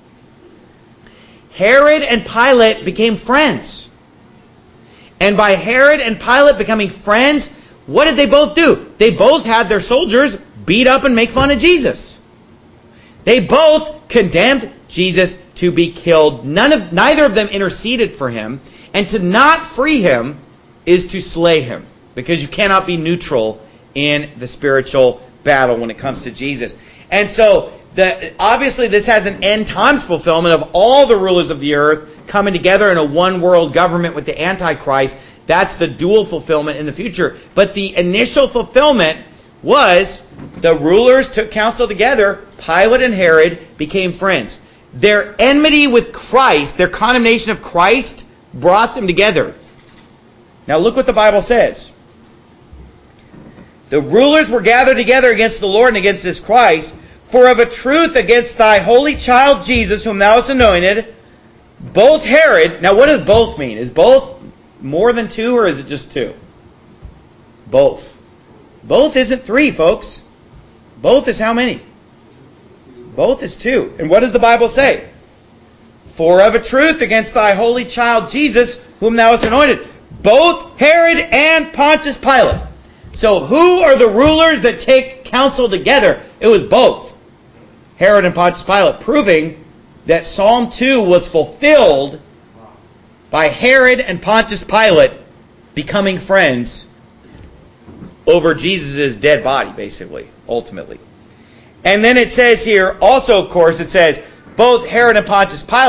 Herod and Pilate became friends. And by Herod and Pilate becoming friends, what did they both do? They both had their soldiers beat up and make fun of Jesus. They both condemned Jesus to be killed. None of, neither of them interceded for him. And to not free him is to slay him. Because you cannot be neutral in the spiritual battle when it comes to Jesus. And so, the, obviously this has an end times fulfillment of all the rulers of the earth coming together in a one world government with the Antichrist. That's the dual fulfillment in the future. But the initial fulfillment was the rulers took counsel together. Pilate and Herod became friends. Their enmity with Christ, their condemnation of Christ, brought them together. Now look what the Bible says. The rulers were gathered together against the Lord and against his Christ. For of a truth against thy holy child Jesus, whom thou hast anointed, both Herod... Now what does both mean? Is both more than two, or is it just two? Both. Both isn't three, folks. Both is how many? Both is two. And what does the Bible say? For of a truth against thy holy child Jesus, whom thou hast anointed, both Herod and Pontius Pilate. So who are the rulers that take counsel together? It was both Herod and Pontius Pilate, proving that Psalm two was fulfilled by Herod and Pontius Pilate becoming friends over Jesus' dead body, basically, ultimately. And then it says here, also, of course, it says, both Herod and Pontius Pilate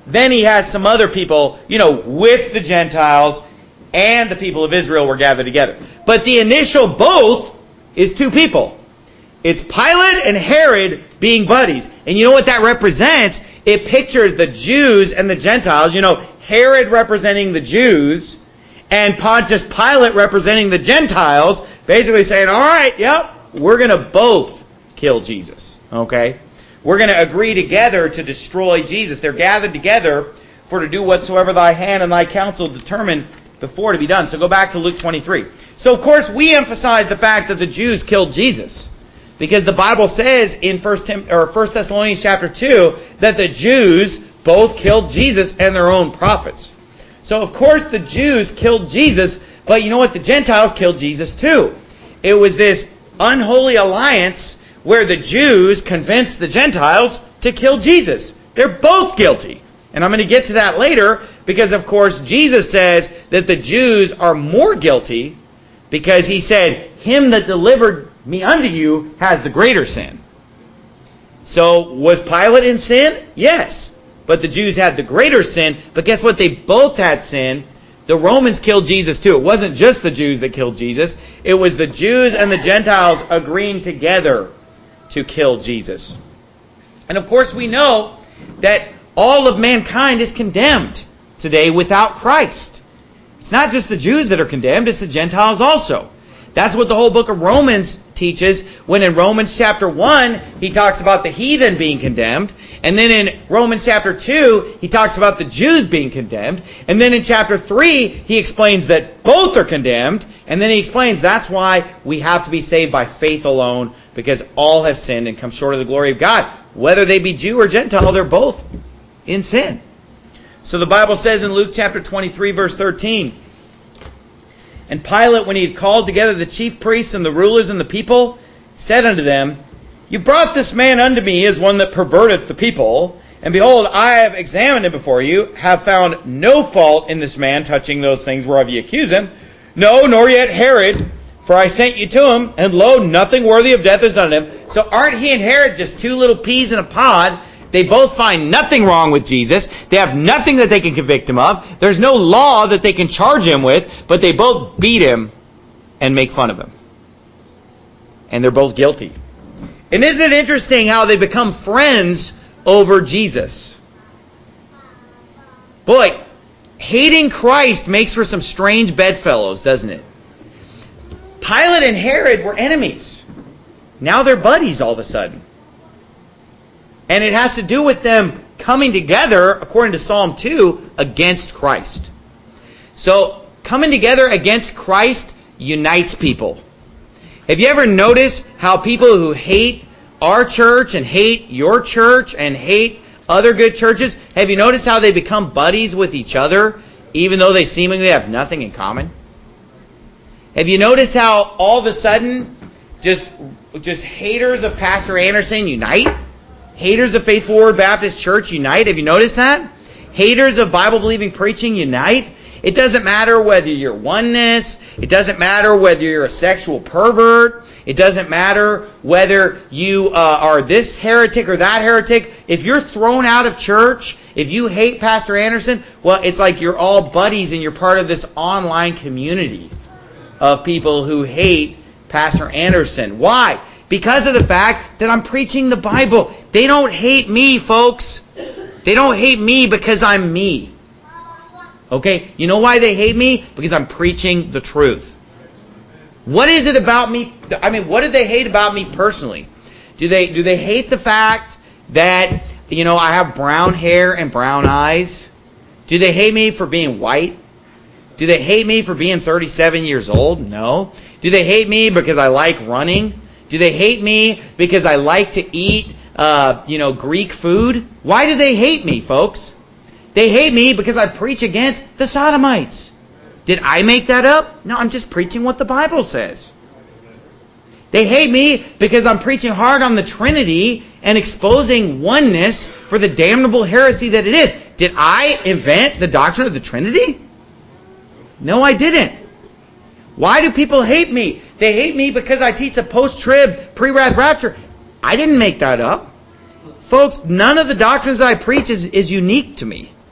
then he has some other people, you know, with the Gentiles and the people of Israel were gathered together. But the initial both is two people. It's Pilate and Herod being buddies. And you know what that represents? It pictures the Jews and the Gentiles. You know, Herod representing the Jews and Pontius Pilate representing the Gentiles, basically saying, all right, yep, we're going to both kill Jesus. Okay? We're going to agree together to destroy Jesus. They're gathered together for to do whatsoever thy hand and thy counsel determine before to be done. So go back to Luke twenty-three. So of course we emphasize the fact that the Jews killed Jesus. Because the Bible says in First Tim- or First Thessalonians chapter two that the Jews both killed Jesus and their own prophets. So of course the Jews killed Jesus, but you know what? The Gentiles killed Jesus too. It was this unholy alliance where the Jews convinced the Gentiles to kill Jesus. They're both guilty. And I'm going to get to that later because, of course, Jesus says that the Jews are more guilty because he said, him that delivered me unto you has the greater sin. So, was Pilate in sin? Yes. But the Jews had the greater sin. But guess what? They both had sin. The Romans killed Jesus too. It wasn't just the Jews that killed Jesus. It was the Jews and the Gentiles agreeing together to kill Jesus. And of course we know that all of mankind is condemned today without Christ. It's not just the Jews that are condemned, it's the Gentiles also. That's what the whole book of Romans teaches when in Romans chapter one he talks about the heathen being condemned, and then in Romans chapter two he talks about the Jews being condemned, and then in chapter three he explains that both are condemned, and then he explains that's why we have to be saved by faith alone, because all have sinned and come short of the glory of God. Whether they be Jew or Gentile, they're both in sin. So the Bible says in Luke chapter twenty-three verse thirteen, and Pilate, when he had called together the chief priests and the rulers and the people, said unto them, You brought this man unto me as one that perverteth the people. And behold, I have examined him before you, have found no fault in this man touching those things whereof ye accuse him. No, nor yet Herod, for I sent you to him, and lo, nothing worthy of death is done to him. So aren't he and Herod just two little peas in a pod? They both find nothing wrong with Jesus. They have nothing that they can convict him of. There's no law that they can charge him with, but they both beat him and make fun of him. And they're both guilty. And isn't it interesting how they become friends over Jesus? Boy, hating Christ makes for some strange bedfellows, doesn't it? Pilate and Herod were enemies. Now they're buddies all of a sudden. And it has to do with them coming together, according to Psalm two, against Christ. So, coming together against Christ unites people. Have you ever noticed how people who hate our church and hate your church and hate other good churches, have you noticed how they become buddies with each other, even though they seemingly have nothing in common? Have you noticed how all of a sudden, just, just haters of Pastor Anderson unite? Haters of Faithful Word Baptist Church unite. Have you noticed that? Haters of Bible-believing preaching unite. It doesn't matter whether you're oneness. It doesn't matter whether you're a sexual pervert. It doesn't matter whether you uh, are this heretic or that heretic. If you're thrown out of church, if you hate Pastor Anderson, well, it's like you're all buddies and you're part of this online community of people who hate Pastor Anderson. Why? Because of the fact that I'm preaching the Bible. They don't hate me, folks. They don't hate me because I'm me. Okay? You know why they hate me? Because I'm preaching the truth. What is it about me? I mean, what do they hate about me personally? Do they do they hate the fact that, you know, I have brown hair and brown eyes? Do they hate me for being white? Do they hate me for being thirty-seven years old? No. Do they hate me because I like running? Do they hate me because I like to eat, uh, you know, Greek food? Why do they hate me, folks? They hate me because I preach against the Sodomites. Did I make that up? No, I'm just preaching what the Bible says. They hate me because I'm preaching hard on the Trinity and exposing oneness for the damnable heresy that it is. Did I invent the doctrine of the Trinity? No, I didn't. Why do people hate me? They hate me because I teach a post-trib, pre-wrath rapture. I didn't make that up. Folks, none of the doctrines that I preach is, is unique to me.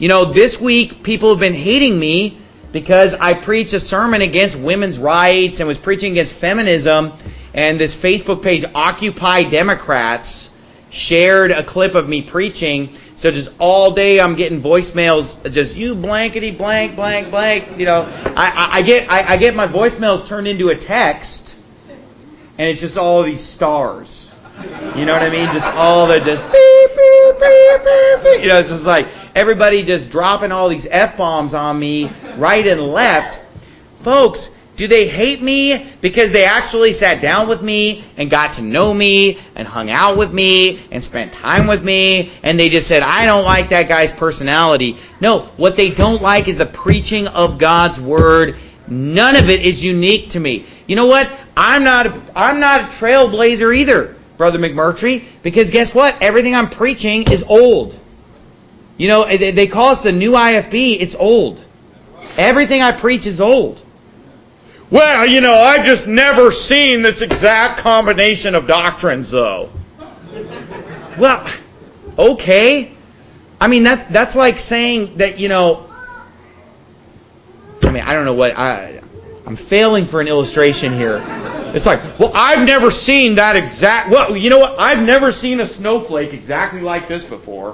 You know, this week people have been hating me because I preached a sermon against women's rights and was preaching against feminism. And this Facebook page, Occupy Democrats, shared a clip of me preaching. So just all day I'm getting voicemails, just you blankety blank, blank, blank. You know, I, I, I get I, I get my voicemails turned into a text, and it's just all these stars. You know what I mean? Just all the just beep, beep, beep, beep, beep. You know, it's just like everybody just dropping all these F-bombs on me right and left. Folks, do they hate me because they actually sat down with me and got to know me and hung out with me and spent time with me and they just said, I don't like that guy's personality? No, what they don't like is the preaching of God's Word. None of it is unique to me. You know what? I'm not a, I'm not a trailblazer either, Brother McMurtry, because guess what? Everything I'm preaching is old. You know, they call us the new I F B. It's old. Everything I preach is old. Well, you know, I've just never seen this exact combination of doctrines, though. Well, okay. I mean, that's that's like saying that, you know, I mean, I don't know what, I, I'm failing for an illustration here. It's like, well, I've never seen that exact, well, you know what, I've never seen a snowflake exactly like this before.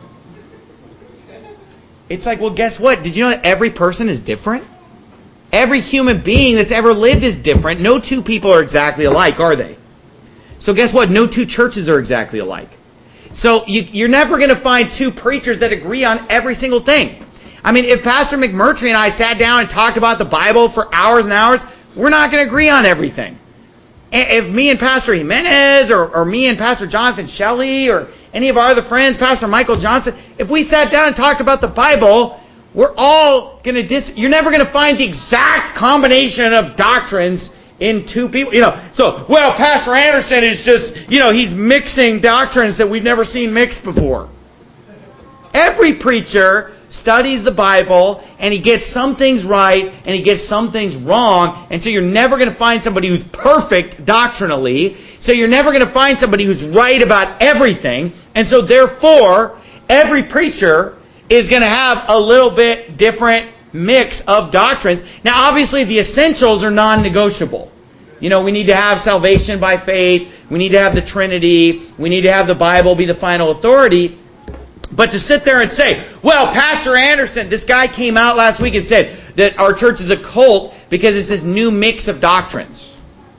It's like, well, guess what? Did you know that every person is different? Every human being that's ever lived is different. No two people are exactly alike, are they? So guess what? No two churches are exactly alike. So you, you're never going to find two preachers that agree on every single thing. I mean, if Pastor McMurtry and I sat down and talked about the Bible for hours and hours, we're not going to agree on everything. If me and Pastor Jimenez or, or me and Pastor Jonathan Shelley or any of our other friends, Pastor Michael Johnson, if we sat down and talked about the Bible, we're all going to dis... You're never going to find the exact combination of doctrines in two people. You know, so, well, Pastor Anderson is just, you know, he's mixing doctrines that we've never seen mixed before. Every preacher studies the Bible, and he gets some things right, and he gets some things wrong, and so you're never going to find somebody who's perfect doctrinally, so you're never going to find somebody who's right about everything, and so therefore, every preacher is going to have a little bit different mix of doctrines. Now, obviously, the essentials are non-negotiable. You know, we need to have salvation by faith, we need to have the Trinity, we need to have the Bible be the final authority. But to sit there and say, well, Pastor Anderson, this guy came out last week and said that our church is a cult because it's this new mix of doctrines.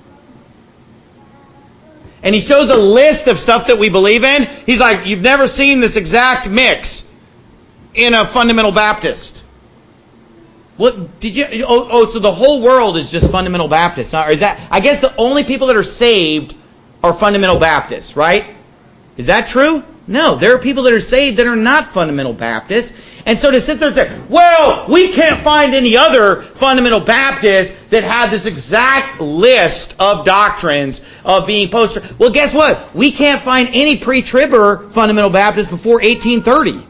And he shows a list of stuff that we believe in. He's like, you've never seen this exact mix in a fundamental Baptist. What did you? Oh, oh, so the whole world is just fundamental Baptists, huh? Or is that? I guess the only people that are saved are fundamental Baptists, right? Is that true? No, there are people that are saved that are not fundamental Baptists. And so to sit there and say, well, we can't find any other fundamental Baptists that have this exact list of doctrines of being post. Well, guess what? We can't find any pre-tribber fundamental Baptists before eighteen thirty.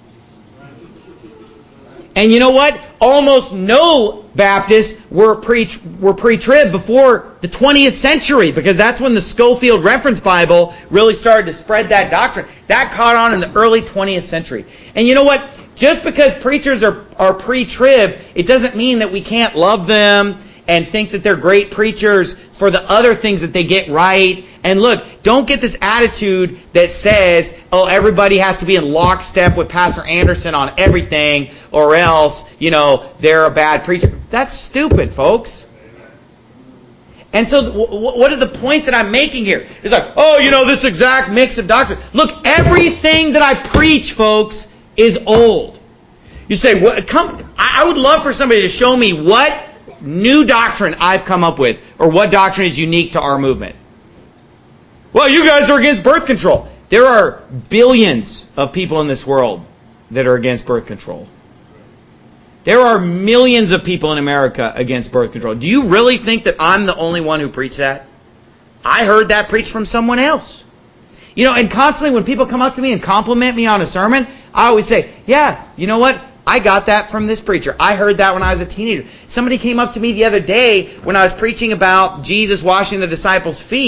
And you know what? Almost no Baptists were pre were pre-trib before the twentieth century, because that's when the Scofield Reference Bible really started to spread that doctrine. That caught on in the early twentieth century. And you know what? Just because preachers are, are pre-trib, it doesn't mean that we can't love them and think that they're great preachers for the other things that they get right. And look, don't get this attitude that says, oh, everybody has to be in lockstep with Pastor Anderson on everything, or else, you know, they're a bad preacher. That's stupid, folks. And so what is the point that I'm making here? It's like, oh, you know, this exact mix of doctrine. Look, everything that I preach, folks, is old. You say, what, come, I would love for somebody to show me what new doctrine I've come up with, or what doctrine is unique to our movement. Well, you guys are against birth control. There are billions of people in this world that are against birth control. There are millions of people in America against birth control. Do you really think that I'm the only one who preached that? I heard that preached from someone else. You know, and constantly when people come up to me and compliment me on a sermon, I always say, yeah, you know what? I got that from this preacher. I heard that when I was a teenager. Somebody came up to me the other day when I was preaching about Jesus washing the disciples' feet,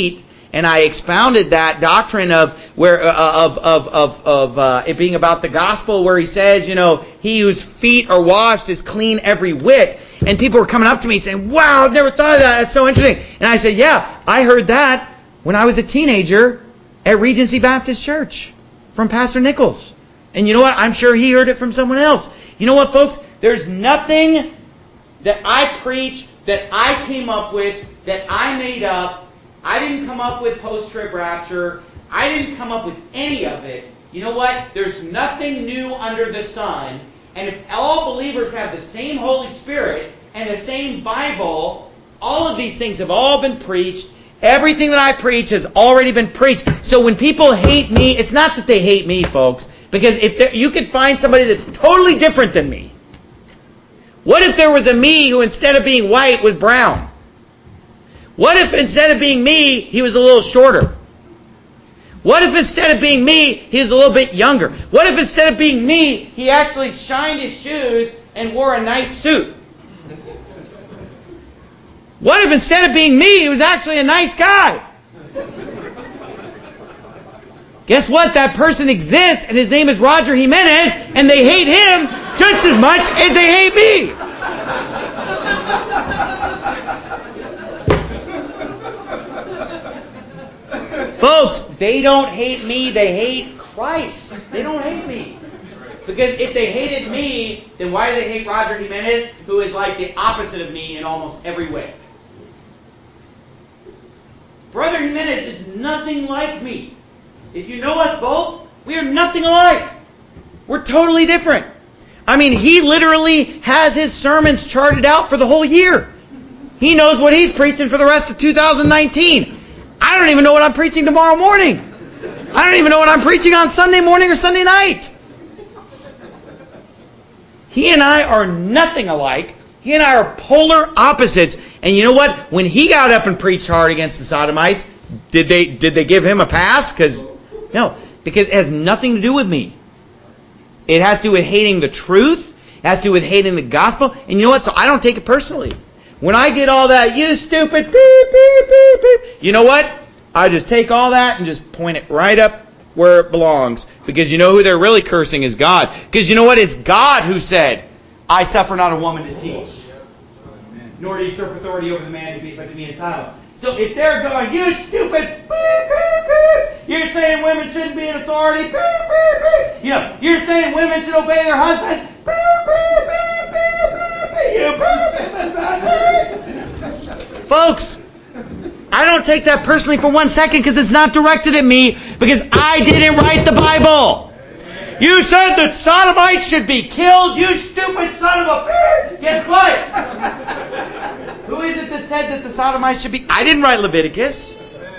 and I expounded that doctrine of where uh, of of of of uh, it being about the gospel, where he says, you know, he whose feet are washed is clean every whit. And people were coming up to me saying, "Wow, I've never thought of that. That's so interesting." And I said, "Yeah, I heard that when I was a teenager at Regency Baptist Church from Pastor Nichols." And you know what? I'm sure he heard it from someone else. You know what, folks? There's nothing that I preach that I came up with, that I made up. I didn't come up with post-trib rapture. I didn't come up with any of it. You know what? There's nothing new under the sun. And if all believers have the same Holy Spirit and the same Bible, all of these things have all been preached. Everything that I preach has already been preached. So when people hate me, it's not that they hate me, folks. Because if you could find somebody that's totally different than me. What if there was a me who instead of being white was brown? What if instead of being me, he was a little shorter? What if instead of being me, he was a little bit younger? What if instead of being me, he actually shined his shoes and wore a nice suit? What if instead of being me, he was actually a nice guy? Guess what? That person exists, and his name is Roger Jimenez, and they hate him just as much as they hate me. Folks, they don't hate me, they hate Christ. They don't hate me. Because if they hated me, then why do they hate Roger Jimenez, who is like the opposite of me in almost every way? Brother Jimenez is nothing like me. If you know us both, we are nothing alike. We're totally different. I mean, he literally has his sermons charted out for the whole year. He knows what he's preaching for the rest of two thousand nineteen. I don't even know what I'm preaching tomorrow morning. I don't even know what I'm preaching on Sunday morning or Sunday night. He and I are nothing alike. He and I are polar opposites. And you know what? When he got up and preached hard against the Sodomites, did they did they give him a pass? Because no, because it has nothing to do with me. It has to do with hating the truth. It has to do with hating the gospel. And you know what? So I don't take it personally. When I get all that, you stupid, beep, beep, beep, beep, you know what? I just take all that and just point it right up where it belongs. Because you know who they're really cursing is God. Because you know what? It's God who said, "I suffer not a woman to teach, nor to usurp authority over the man to be, but to be in silence." So if they're going, "You stupid, beep, beep, beep, you're saying women shouldn't be in authority, beep, beep, beep. You know, you're saying women should obey their husband, beep, beep, beep, beep, beep, you beep, beep, beep." Folks, I don't take that personally for one second because it's not directed at me, because I didn't write the Bible. You said that Sodomites should be killed, you stupid son of a bitch. Guess what? Who is it that said that the Sodomites should be... I didn't write Leviticus.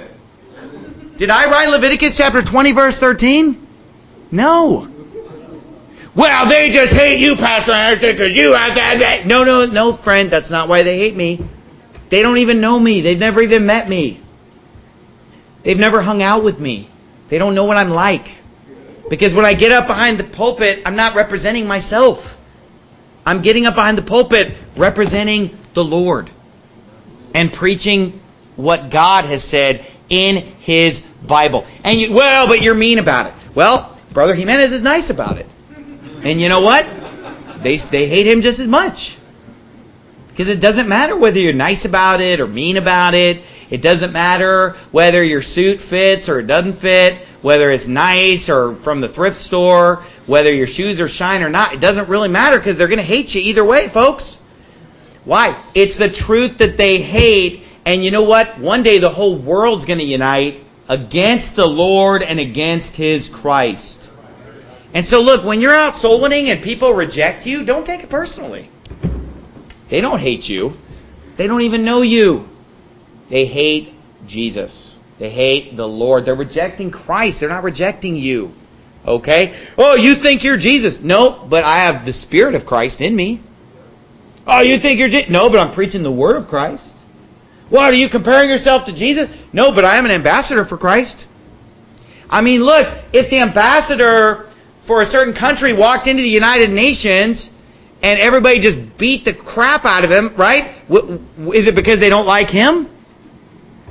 Did I write Leviticus chapter twenty, verse thirteen? No. Well, they just hate you, Pastor Harrison, because you have that... No, no, no, friend. That's not why they hate me. They don't even know me. They've never even met me. They've never hung out with me. They don't know what I'm like. Because when I get up behind the pulpit, I'm not representing myself. I'm getting up behind the pulpit representing the Lord and preaching what God has said in His Bible. And you, well, but you're mean about it. Well, Brother Jimenez is nice about it. And you know what? They, they hate him just as much. Because it doesn't matter whether you're nice about it or mean about it. It doesn't matter whether your suit fits or it doesn't fit, whether it's nice or from the thrift store, whether your shoes are shine or not. It doesn't really matter because they're going to hate you either way, folks. Why? It's the truth that they hate. And you know what? One day the whole world's going to unite against the Lord and against His Christ. And so look, when you're out soul winning and people reject you, don't take it personally. They don't hate you. They don't even know you. They hate Jesus. They hate the Lord. They're rejecting Christ. They're not rejecting you. Okay? Oh, you think you're Jesus. No, but I have the Spirit of Christ in me. Oh, you think you're Jesus. No, but I'm preaching the Word of Christ. What, are you comparing yourself to Jesus? No, but I am an ambassador for Christ. I mean, look, if the ambassador for a certain country walked into the United Nations and everybody just beat the crap out of him, right? Is it because they don't like him?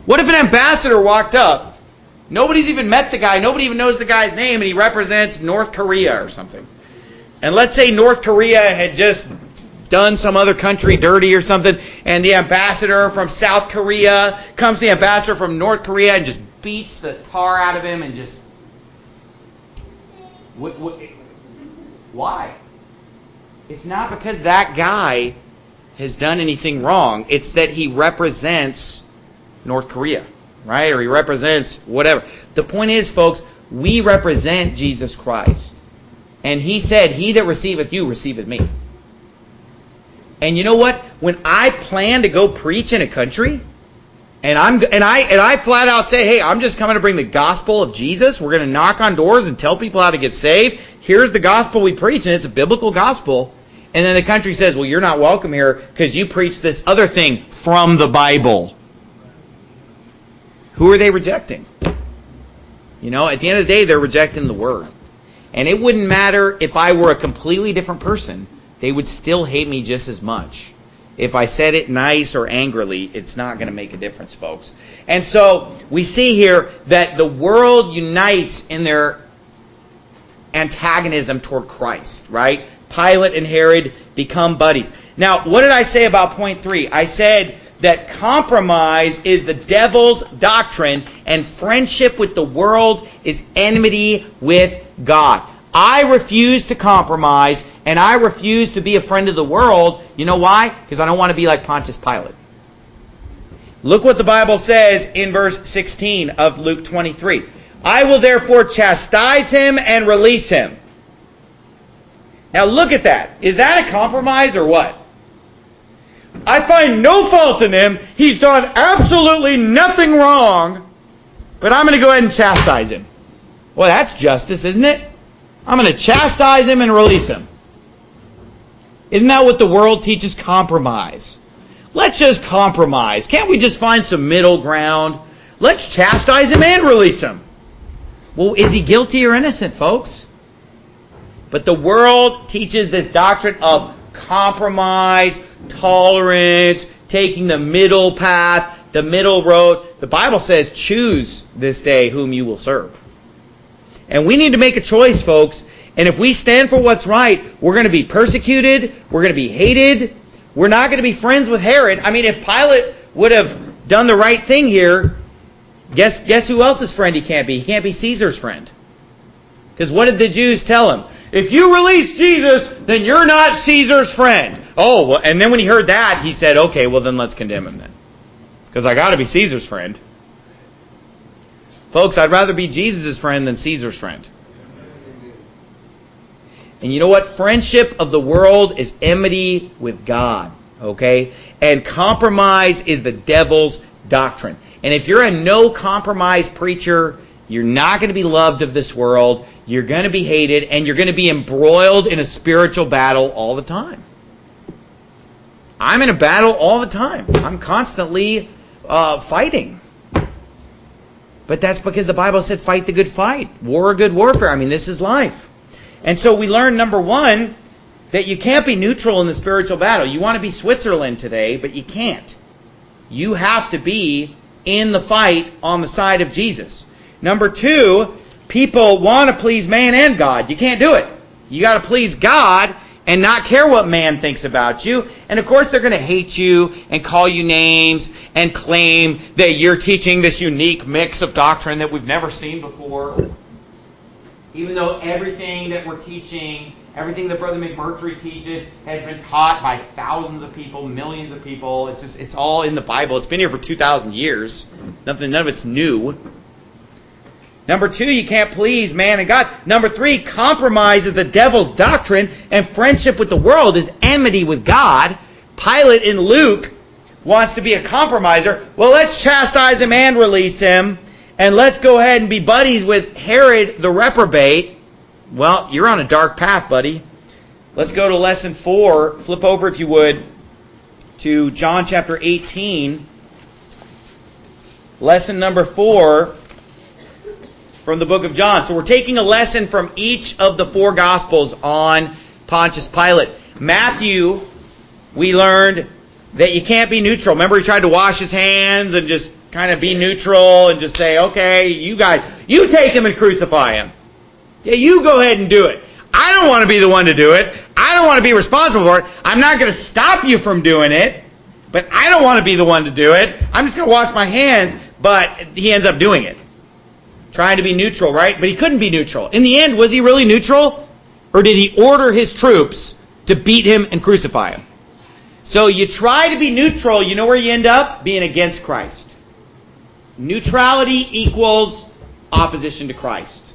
What if an ambassador walked up? Nobody's even met the guy. Nobody even knows the guy's name, and he represents North Korea or something. And let's say North Korea had just done some other country dirty or something, and the ambassador from South Korea comes to the ambassador from North Korea and just beats the tar out of him and just... What, what, why? It's not because that guy has done anything wrong. It's that he represents North Korea, right? Or he represents whatever. The point is, folks, we represent Jesus Christ. And he said, he that receiveth you, receiveth me. And you know what? When I plan to go preach in a country, and I'm and I and I flat out say, hey, I'm just coming to bring the gospel of Jesus. We're going to knock on doors and tell people how to get saved. Here's the gospel we preach, and it's a biblical gospel. And then the country says, well, you're not welcome here because you preach this other thing from the Bible. Who are they rejecting? You know, at the end of the day, they're rejecting the Word. And it wouldn't matter if I were a completely different person. They would still hate me just as much. If I said it nice or angrily, it's not going to make a difference, folks. And so we see here that the world unites in their antagonism toward Christ, right? Pilate and Herod become buddies. Now, what did I say about point three? I said that compromise is the devil's doctrine and friendship with the world is enmity with God. I refuse to compromise and I refuse to be a friend of the world. You know why? Because I don't want to be like Pontius Pilate. Look what the Bible says in verse sixteen of Luke twenty-three. I will therefore chastise him and release him. Now look at that. Is that a compromise or what? I find no fault in him. He's done absolutely nothing wrong. But I'm going to go ahead and chastise him. Well, that's justice, isn't it? I'm going to chastise him and release him. Isn't that what the world teaches? Compromise. Let's just compromise. Can't we just find some middle ground? Let's chastise him and release him. Well, is he guilty or innocent, folks? But the world teaches this doctrine of compromise, tolerance, taking the middle path, the middle road. The Bible says, choose this day whom you will serve. And we need to make a choice, folks. And if we stand for what's right, we're going to be persecuted. We're going to be hated. We're not going to be friends with Herod. I mean, if Pilate would have done the right thing here, guess, guess who else's friend he can't be? He can't be Caesar's friend. Because what did the Jews tell him? If you release Jesus, then you're not Caesar's friend. Oh, well, and then when he heard that, he said, okay, well then let's condemn him then. Because I got to be Caesar's friend. Folks, I'd rather be Jesus' friend than Caesar's friend. And you know what? Friendship of the world is enmity with God. Okay? And compromise is the devil's doctrine. And if you're a no-compromise preacher, you're not going to be loved of this world. You're going to be hated. And you're going to be embroiled in a spiritual battle all the time. I'm in a battle all the time. I'm constantly uh, fighting. But that's because the Bible said fight the good fight. War a good warfare. I mean, this is life. And so we learn, number one, that you can't be neutral in the spiritual battle. You want to be Switzerland today, but you can't. You have to be in the fight on the side of Jesus. Number two, people want to please man and God. You can't do it. You got to please God and not care what man thinks about you. And of course they're going to hate you and call you names and claim that you're teaching this unique mix of doctrine that we've never seen before. Even though everything that we're teaching, everything that Brother McMurtry teaches has been taught by thousands of people, millions of people. It's just it's all in the Bible. It's been here for two thousand years. Nothing, none of it's new. Number two, you can't please man and God. Number three, compromise is the devil's doctrine, and friendship with the world is enmity with God. Pilate in Luke wants to be a compromiser. Well, let's chastise him and release him, and let's go ahead and be buddies with Herod the reprobate. Well, you're on a dark path, buddy. Let's go to lesson four. Flip over, if you would, to John chapter eighteen. Lesson number four from the book of John. So we're taking a lesson from each of the four Gospels on Pontius Pilate. Matthew, we learned that you can't be neutral. Remember, he tried to wash his hands and just kind of be neutral and just say, okay, you guys, you take him and crucify him. Yeah, you go ahead and do it. I don't want to be the one to do it. I don't want to be responsible for it. I'm not going to stop you from doing it, but I don't want to be the one to do it. I'm just going to wash my hands, but he ends up doing it. Trying to be neutral, right? But he couldn't be neutral. In the end, was he really neutral? Or did he order his troops to beat him and crucify him? So you try to be neutral, you know where you end up? Being against Christ. Neutrality equals opposition to Christ.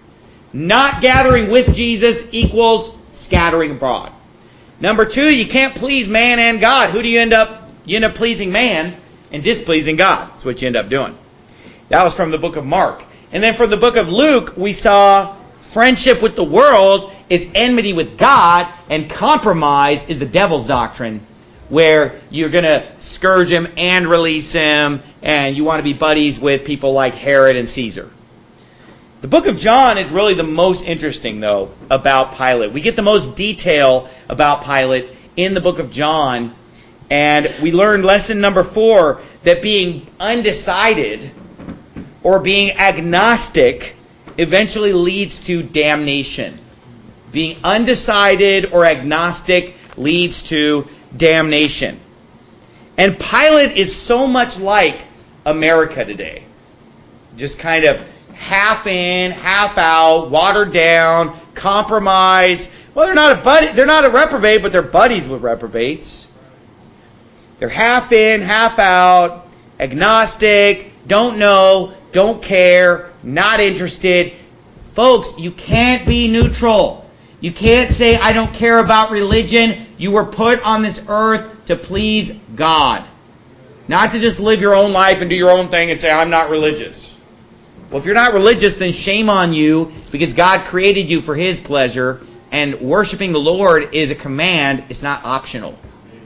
Not gathering with Jesus equals scattering abroad. Number two, you can't please man and God. Who do you end up? You end up pleasing man and displeasing God. That's what you end up doing. That was from the book of Mark. And then from the book of Luke, we saw friendship with the world is enmity with God, and compromise is the devil's doctrine, where you're going to scourge him and release him, and you want to be buddies with people like Herod and Caesar. The book of John is really the most interesting, though, about Pilate. We get the most detail about Pilate in the book of John, and we learned lesson number four, that being undecided or being agnostic eventually leads to damnation. Being undecided or agnostic leads to damnation. And Pilate is so much like America today. Just kind of half in, half out, watered down, compromise. Well, they're not a buddy, they're not a reprobate, but they're buddies with reprobates. They're half in, half out, agnostic, don't know, don't care, not interested. Folks, you can't be neutral. You can't say, I don't care about religion. You were put on this earth to please God. Not to just live your own life and do your own thing and say, I'm not religious. Well, if you're not religious, then shame on you, because God created you for His pleasure, and worshiping the Lord is a command. It's not optional.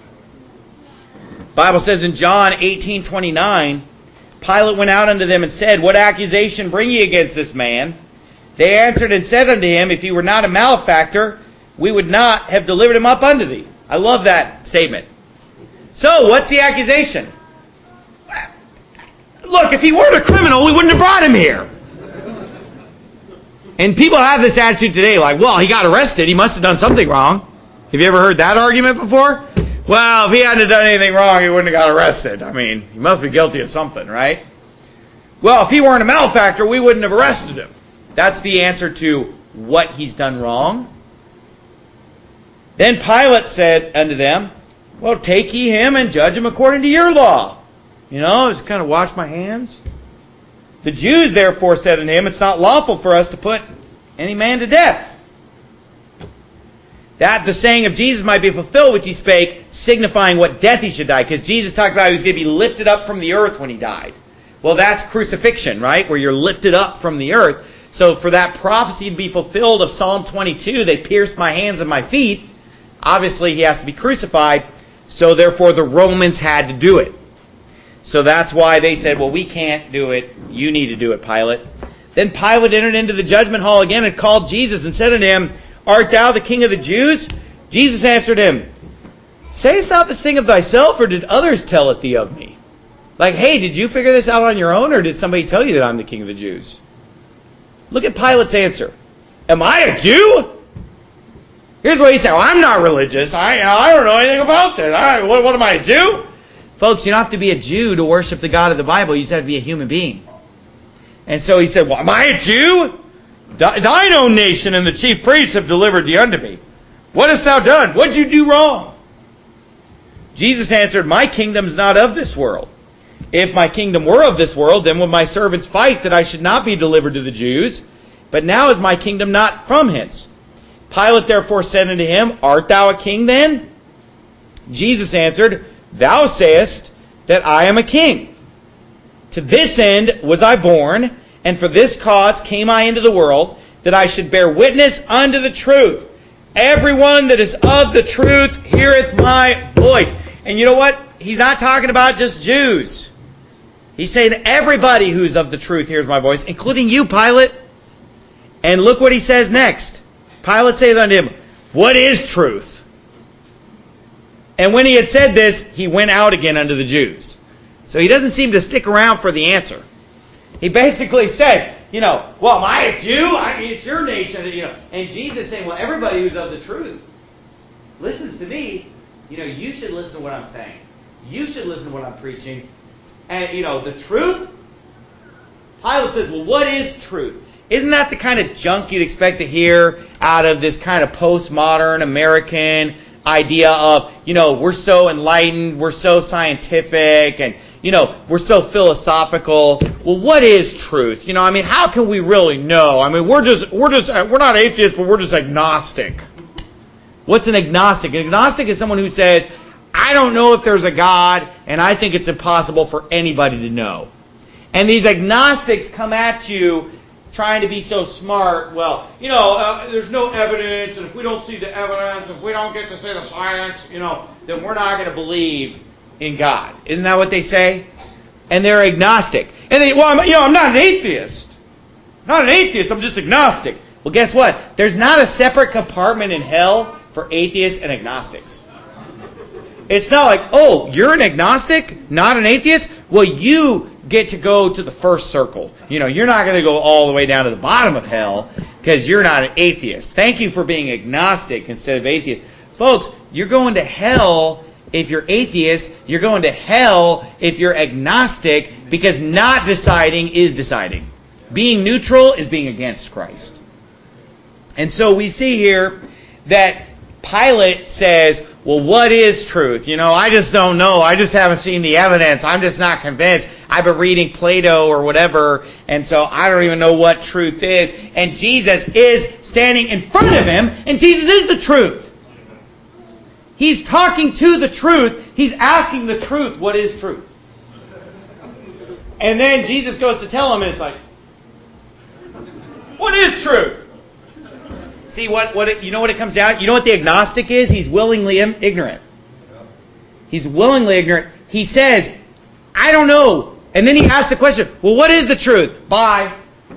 The Bible says in John eighteen twenty-nine, Pilate went out unto them and said, What accusation bring ye against this man? They answered and said unto him, If he were not a malefactor, we would not have delivered him up unto thee. I love that statement. So, what's the accusation? Look, if he weren't a criminal, we wouldn't have brought him here. And people have this attitude today, like, well, he got arrested, he must have done something wrong. Have you ever heard that argument before? Well, if he hadn't done anything wrong, he wouldn't have got arrested. I mean, he must be guilty of something, right? Well, if he weren't a malefactor, we wouldn't have arrested him. That's the answer to what he's done wrong. Then Pilate said unto them, Well, take ye him and judge him according to your law. You know, just kind of wash my hands. The Jews therefore said unto him, It's not lawful for us to put any man to death, that the saying of Jesus might be fulfilled, which he spake, signifying what death he should die. Because Jesus talked about he was going to be lifted up from the earth when he died. Well, that's crucifixion, right? Where you're lifted up from the earth. So for that prophecy to be fulfilled of Psalm twenty-two, they pierced my hands and my feet. Obviously, he has to be crucified. So therefore, the Romans had to do it. So that's why they said, well, we can't do it. You need to do it, Pilate. Then Pilate entered into the judgment hall again and called Jesus and said unto him, Art thou the King of the Jews? Jesus answered him, Sayest thou this thing of thyself, or did others tell it thee of me? Like, hey, did you figure this out on your own, or did somebody tell you that I'm the King of the Jews? Look at Pilate's answer. Am I a Jew? Here's what he said. Well, I'm not religious. I I don't know anything about that. I, what, what am I, a Jew? Folks, you don't have to be a Jew to worship the God of the Bible. You just have to be a human being. And so he said, well, am I a Jew? Thine own nation and the chief priests have delivered thee unto me. What hast thou done? What did you do wrong? Jesus answered, My kingdom is not of this world. If my kingdom were of this world, then would my servants fight that I should not be delivered to the Jews. But now is my kingdom not from hence. Pilate therefore said unto him, Art thou a king then? Jesus answered, Thou sayest that I am a king. To this end was I born, and for this cause came I into the world, that I should bear witness unto the truth. Everyone that is of the truth heareth my voice. And you know what? He's not talking about just Jews. He's saying everybody who's of the truth hears my voice, including you, Pilate. And look what he says next. Pilate saith unto him, What is truth? And when he had said this, he went out again unto the Jews. So he doesn't seem to stick around for the answer. He basically says, you know, well, am I a Jew? I mean, it's your nation, you know. And Jesus saying, well, everybody who's of the truth listens to me. You know, you should listen to what I'm saying. You should listen to what I'm preaching. And, you know, the truth? Pilate says, well, what is truth? Isn't that the kind of junk you'd expect to hear out of this kind of postmodern American idea of, you know, we're so enlightened, we're so scientific, and, you know, we're so philosophical. Well, what is truth? You know, I mean, how can we really know? I mean, we're just, we're just, we're not atheists, but we're just agnostic. What's an agnostic? An agnostic is someone who says, I don't know if there's a God, and I think it's impossible for anybody to know. And these agnostics come at you trying to be so smart. Well, you know, uh, there's no evidence, and if we don't see the evidence, if we don't get to see the science, you know, then we're not going to believe in God. Isn't that what they say? And they're agnostic. And they, well, I'm, you know, I'm not an atheist. Not an atheist, I'm just agnostic. Well, guess what? There's not a separate compartment in hell for atheists and agnostics. It's not like, oh, you're an agnostic, not an atheist? Well, you get to go to the first circle. You know, you're not going to go all the way down to the bottom of hell because you're not an atheist. Thank you for being agnostic instead of atheist. Folks, you're going to hell if you're atheist. You're going to hell if you're agnostic, because not deciding is deciding. Being neutral is being against Christ. And so we see here that Pilate says, well, what is truth? You know, I just don't know. I just haven't seen the evidence. I'm just not convinced. I've been reading Plato or whatever, and so I don't even know what truth is. And Jesus is standing in front of him, and Jesus is the truth. He's talking to the truth. He's asking the truth, what is truth? And then Jesus goes to tell him, and it's like, what is truth? See, what, what it, you know what it comes down? You know what the agnostic is? He's willingly ignorant. He's willingly ignorant. He says, I don't know. And then he asks the question, well, what is the truth? Bye.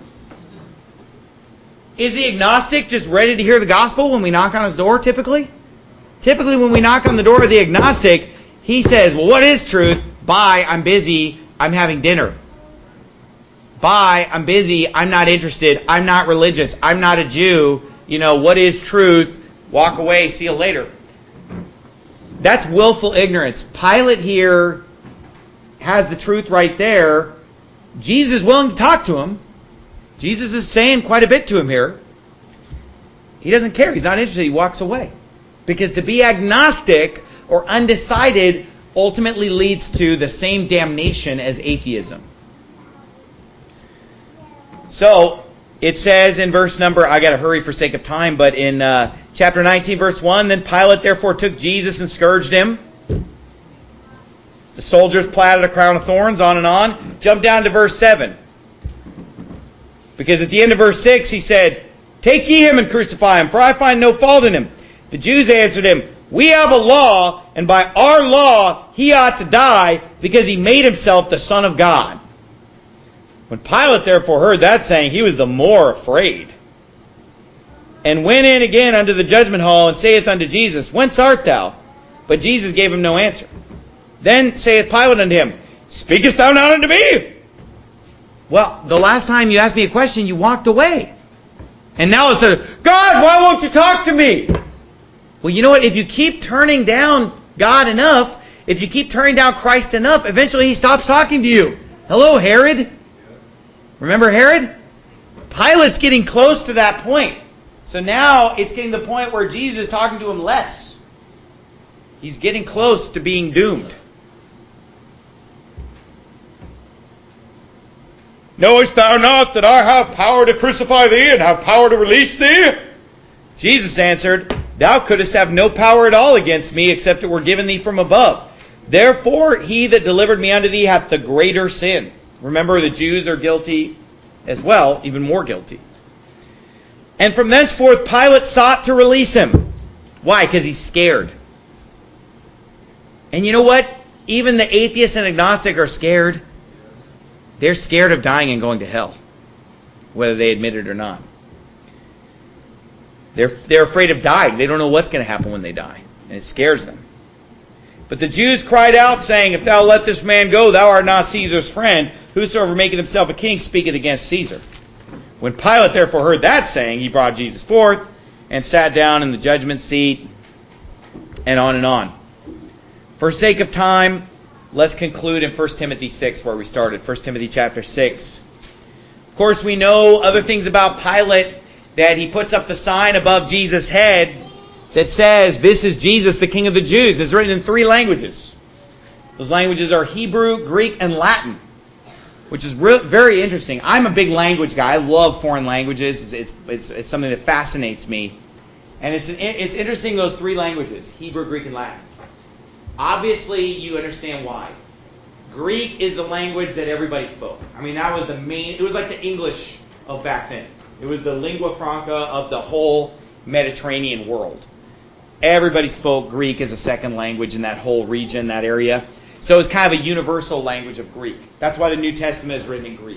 Is the agnostic just ready to hear the gospel when we knock on his door, typically? Typically, when we knock on the door of the agnostic, he says, well, what is truth? Bye, I'm busy. I'm having dinner. Bye, I'm busy. I'm not interested. I'm not religious. I'm not a Jew. You know, what is truth? Walk away. See you later. That's willful ignorance. Pilate here has the truth right there. Jesus is willing to talk to him. Jesus is saying quite a bit to him here. He doesn't care. He's not interested. He walks away. Because to be agnostic or undecided ultimately leads to the same damnation as atheism. So, it says in verse number, I got to hurry for sake of time, but in uh, chapter nineteen, verse one, then Pilate therefore took Jesus and scourged him. The soldiers platted a crown of thorns, on and on. Jump down to verse seven. Because at the end of verse six, he said, take ye him and crucify him, for I find no fault in him. The Jews answered him, we have a law, and by our law he ought to die, because he made himself the Son of God. When Pilate therefore heard that saying, he was the more afraid, and went in again unto the judgment hall, and saith unto Jesus, whence art thou? But Jesus gave him no answer. Then saith Pilate unto him, speakest thou not unto me? Well, the last time you asked me a question, you walked away. And now it said, God, why won't you talk to me? Well, you know what? If you keep turning down God enough, if you keep turning down Christ enough, eventually he stops talking to you. Hello, Herod. Remember Herod? Pilate's getting close to that point. So now it's getting to the point where Jesus is talking to him less. He's getting close to being doomed. Knowest thou not that I have power to crucify thee and have power to release thee? Jesus answered, thou couldst have no power at all against me, except it were given thee from above. Therefore he that delivered me unto thee hath the greater sin. Remember, the Jews are guilty as well, even more guilty. And from thenceforth Pilate sought to release him. Why? Because he's scared. And you know what? Even the atheist and agnostic are scared. They're scared of dying and going to hell, whether they admit it or not. They're, they're afraid of dying. They don't know what's going to happen when they die. And it scares them. But the Jews cried out, saying, If thou let this man go, thou art not Caesar's friend. Whosoever maketh himself a king speaketh against Caesar. When Pilate therefore heard that saying, he brought Jesus forth, and sat down in the judgment seat, and on and on. For sake of time, let's conclude in First Timothy six, where we started. First Timothy chapter six. Of course, we know other things about Pilate, that he puts up the sign above Jesus' head that says, This is Jesus, the King of the Jews. It's written in three languages. Those languages are Hebrew, Greek, and Latin, which is re- very interesting. I'm a big language guy. I love foreign languages. It's, it's, it's, it's something that fascinates me. And it's, it's interesting, those three languages, Hebrew, Greek, and Latin. Obviously, you understand why. Greek is the language that everybody spoke. I mean, that was the main, it was like the English of back then. It was the lingua franca of the whole Mediterranean world. Everybody spoke Greek as a second language in that whole region, that area. So it's kind of a universal language of Greek. That's why the New Testament is written in Greek.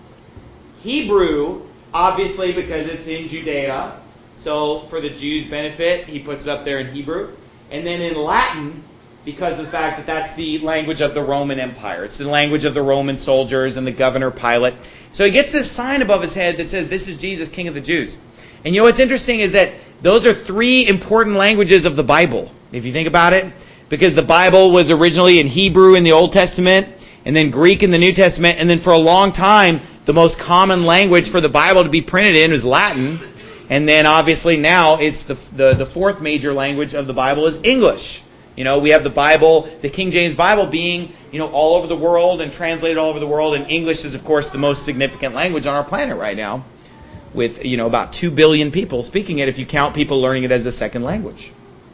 Hebrew, obviously, because it's in Judea. So for the Jews' benefit, he puts it up there in Hebrew. And then in Latin, because of the fact that that's the language of the Roman Empire. It's the language of the Roman soldiers and the governor Pilate. So he gets this sign above his head that says, This is Jesus, King of the Jews. And you know what's interesting is that those are three important languages of the Bible, if you think about it. Because the Bible was originally in Hebrew in the Old Testament, and then Greek in the New Testament, and then for a long time, the most common language for the Bible to be printed in is Latin. And then obviously now it's the, the, the fourth major language of the Bible is English. You know, we have the Bible, the King James Bible being, you know, all over the world and translated all over the world. And English is, of course, the most significant language on our planet right now, with, you know, about two billion people speaking it if you count people learning it as a second language.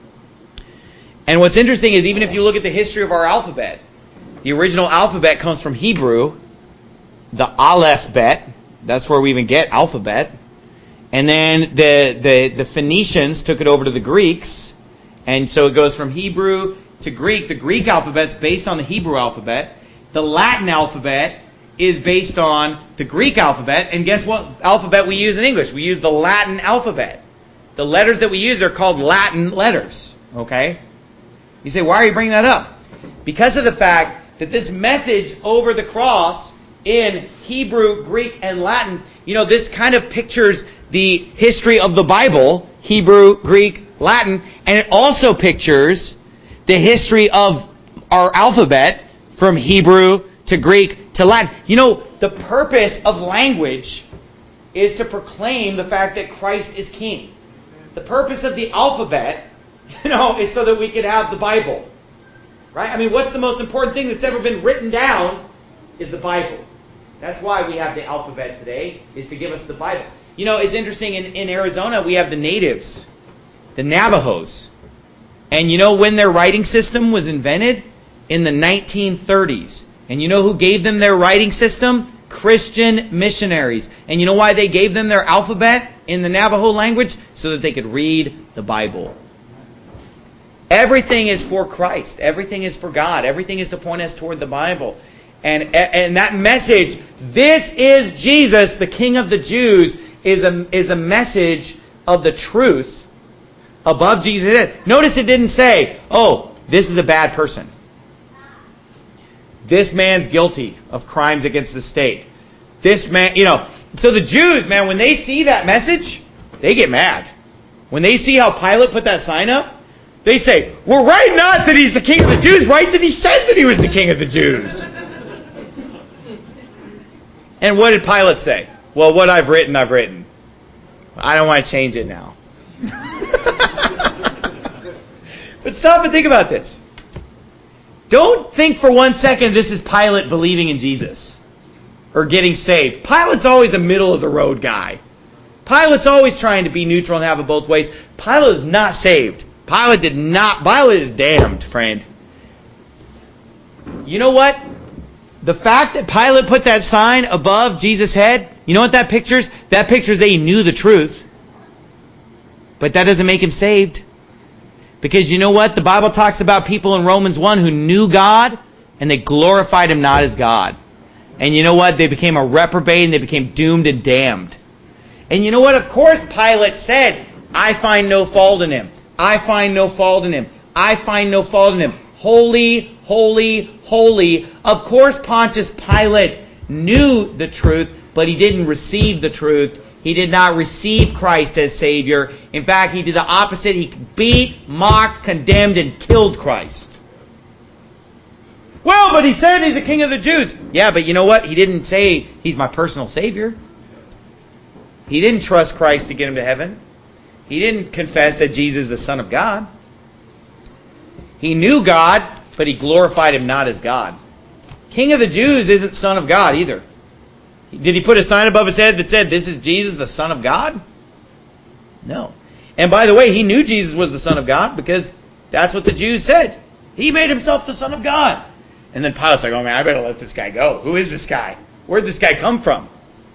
And what's interesting is even if you look at the history of our alphabet, the original alphabet comes from Hebrew, the Aleph bet, that's where we even get alphabet. And then the, the, the Phoenicians took it over to the Greeks, and so it goes from Hebrew to Greek. The Greek alphabet's based on the Hebrew alphabet. The Latin alphabet is based on the Greek alphabet. And guess what alphabet we use in English? We use the Latin alphabet. The letters that we use are called Latin letters. Okay? You say, why are you bringing that up? Because of the fact that this message over the cross in Hebrew, Greek, and Latin, you know, this kind of pictures the history of the Bible, Hebrew, Greek, Latin, and it also pictures the history of our alphabet from Hebrew to Greek to Latin. You know, the purpose of language is to proclaim the fact that Christ is King. The purpose of the alphabet, you know, is so that we could have the Bible. Right? I mean, what's the most important thing that's ever been written down is the Bible. That's why we have the alphabet today, is to give us the Bible. You know, it's interesting, in, in Arizona, we have the natives, the Navajos. And you know when their writing system was invented? In the nineteen thirties. And you know who gave them their writing system? Christian missionaries. And you know why they gave them their alphabet in the Navajo language? So that they could read the Bible. Everything is for Christ. Everything is for God. Everything is to point us toward the Bible. And, and that message, this is Jesus, the King of the Jews, is a, is a message of the truth above Jesus. Notice it didn't say, oh, this is a bad person. This man's guilty of crimes against the state. This man, you know. So the Jews, man, when they see that message, they get mad. When they see how Pilate put that sign up, they say, well, right not that he's the King of the Jews, right that he said that he was the King of the Jews. And what did Pilate say? Well, what I've written, I've written. I don't want to change it now. But stop and think about this. Don't think for one second this is Pilate believing in Jesus or getting saved. Pilate's always a middle-of-the-road guy. Pilate's always trying to be neutral and have it both ways. Pilate is not saved. Pilate did not. Pilate is damned, friend. You know what? The fact that Pilate put that sign above Jesus' head, you know what that pictures? That pictures that he knew the truth. But that doesn't make him saved. Because you know what? The Bible talks about people in Romans one who knew God and they glorified Him not as God. And you know what? They became a reprobate and they became doomed and damned. And you know what? Of course Pilate said, I find no fault in Him. I find no fault in Him. I find no fault in Him. Holy, holy, holy. Of course Pontius Pilate knew the truth, but he didn't receive the truth. He did not receive Christ as Savior. In fact, he did the opposite. He beat, mocked, condemned, and killed Christ. Well, but he said he's the King of the Jews. Yeah, but you know what? He didn't say he's my personal Savior. He didn't trust Christ to get him to heaven. He didn't confess that Jesus is the Son of God. He knew God, but he glorified him not as God. King of the Jews isn't Son of God either. Did he put a sign above his head that said, this is Jesus, the Son of God? No. And by the way, he knew Jesus was the Son of God because that's what the Jews said. He made himself the Son of God. And then Pilate's like, oh man, I better let this guy go. Who is this guy? Where'd this guy come from?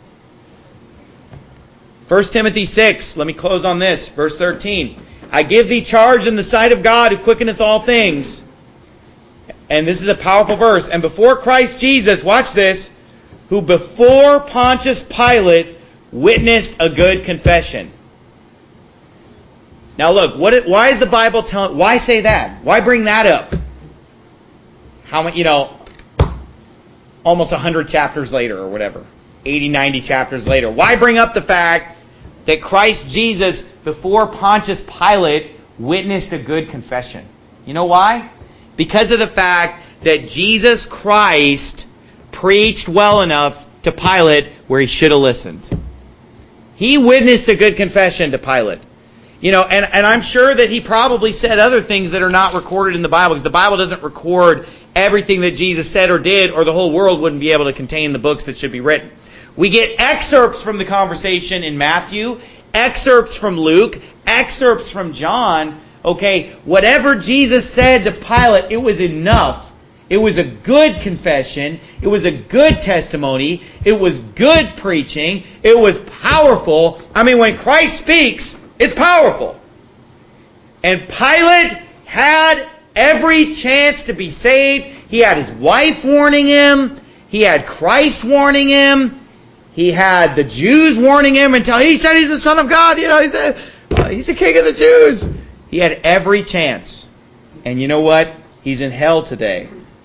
First Timothy six, let me close on this. Verse thirteen. I give thee charge in the sight of God who quickeneth all things. And this is a powerful verse. And before Christ Jesus, watch this, who before Pontius Pilate witnessed a good confession. Now look, what? Why is the Bible telling? Why say that? Why bring that up? How many? You know, almost a hundred chapters later, or whatever, eighty, ninety chapters later. Why bring up the fact that Christ Jesus, before Pontius Pilate, witnessed a good confession? You know why? Because of the fact that Jesus Christ preached well enough to Pilate where he should have listened. He witnessed a good confession to Pilate. You know, and, and I'm sure that he probably said other things that are not recorded in the Bible, because the Bible doesn't record everything that Jesus said or did, or the whole world wouldn't be able to contain the books that should be written. We get excerpts from the conversation in Matthew, excerpts from Luke, excerpts from John. Okay, whatever Jesus said to Pilate, it was enough. It was a good confession. It was a good testimony. It was good preaching. It was powerful. I mean, when Christ speaks, it's powerful. And Pilate had every chance to be saved. He had his wife warning him. He had Christ warning him. He had the Jews warning him until he said he's the Son of God. You know, he said, well, he's the King of the Jews. He had every chance. And you know what? He's in hell today.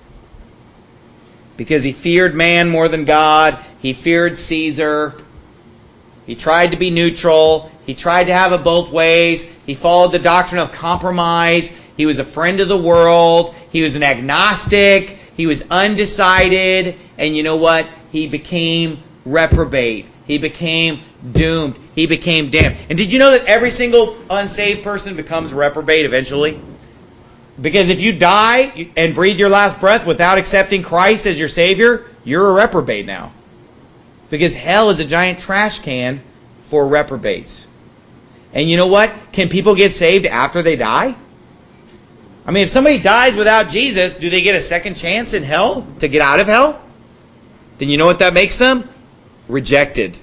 Because he feared man more than God. He feared Caesar. He tried to be neutral. He tried to have it both ways. He followed the doctrine of compromise. He was a friend of the world. He was an agnostic. He was undecided. And you know what? He became reprobate. He became doomed. He became damned. And did you know that every single unsaved person becomes reprobate eventually? Because if you die and breathe your last breath without accepting Christ as your Savior, you're a reprobate now. Because hell is a giant trash can for reprobates. And you know what? Can people get saved after they die? I mean, if somebody dies without Jesus, do they get a second chance in hell to get out of hell? Then you know what that makes them? Rejected.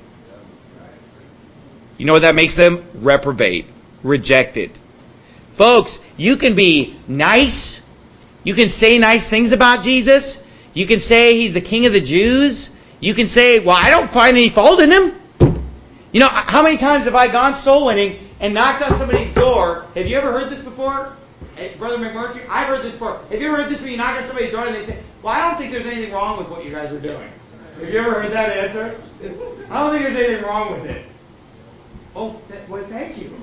You know what that makes them? Reprobate. Rejected. Folks, you can be nice. You can say nice things about Jesus. You can say he's the King of the Jews. You can say, well, I don't find any fault in him. You know, how many times have I gone soul winning and knocked on somebody's door? Have you ever heard this before? Hey, Brother McMurtry, I've heard this before. Have you ever heard this when you knock on somebody's door and they say, well, I don't think there's anything wrong with what you guys are doing? Have you ever heard that answer? I don't think there's anything wrong with it. Oh, that, well, thank you.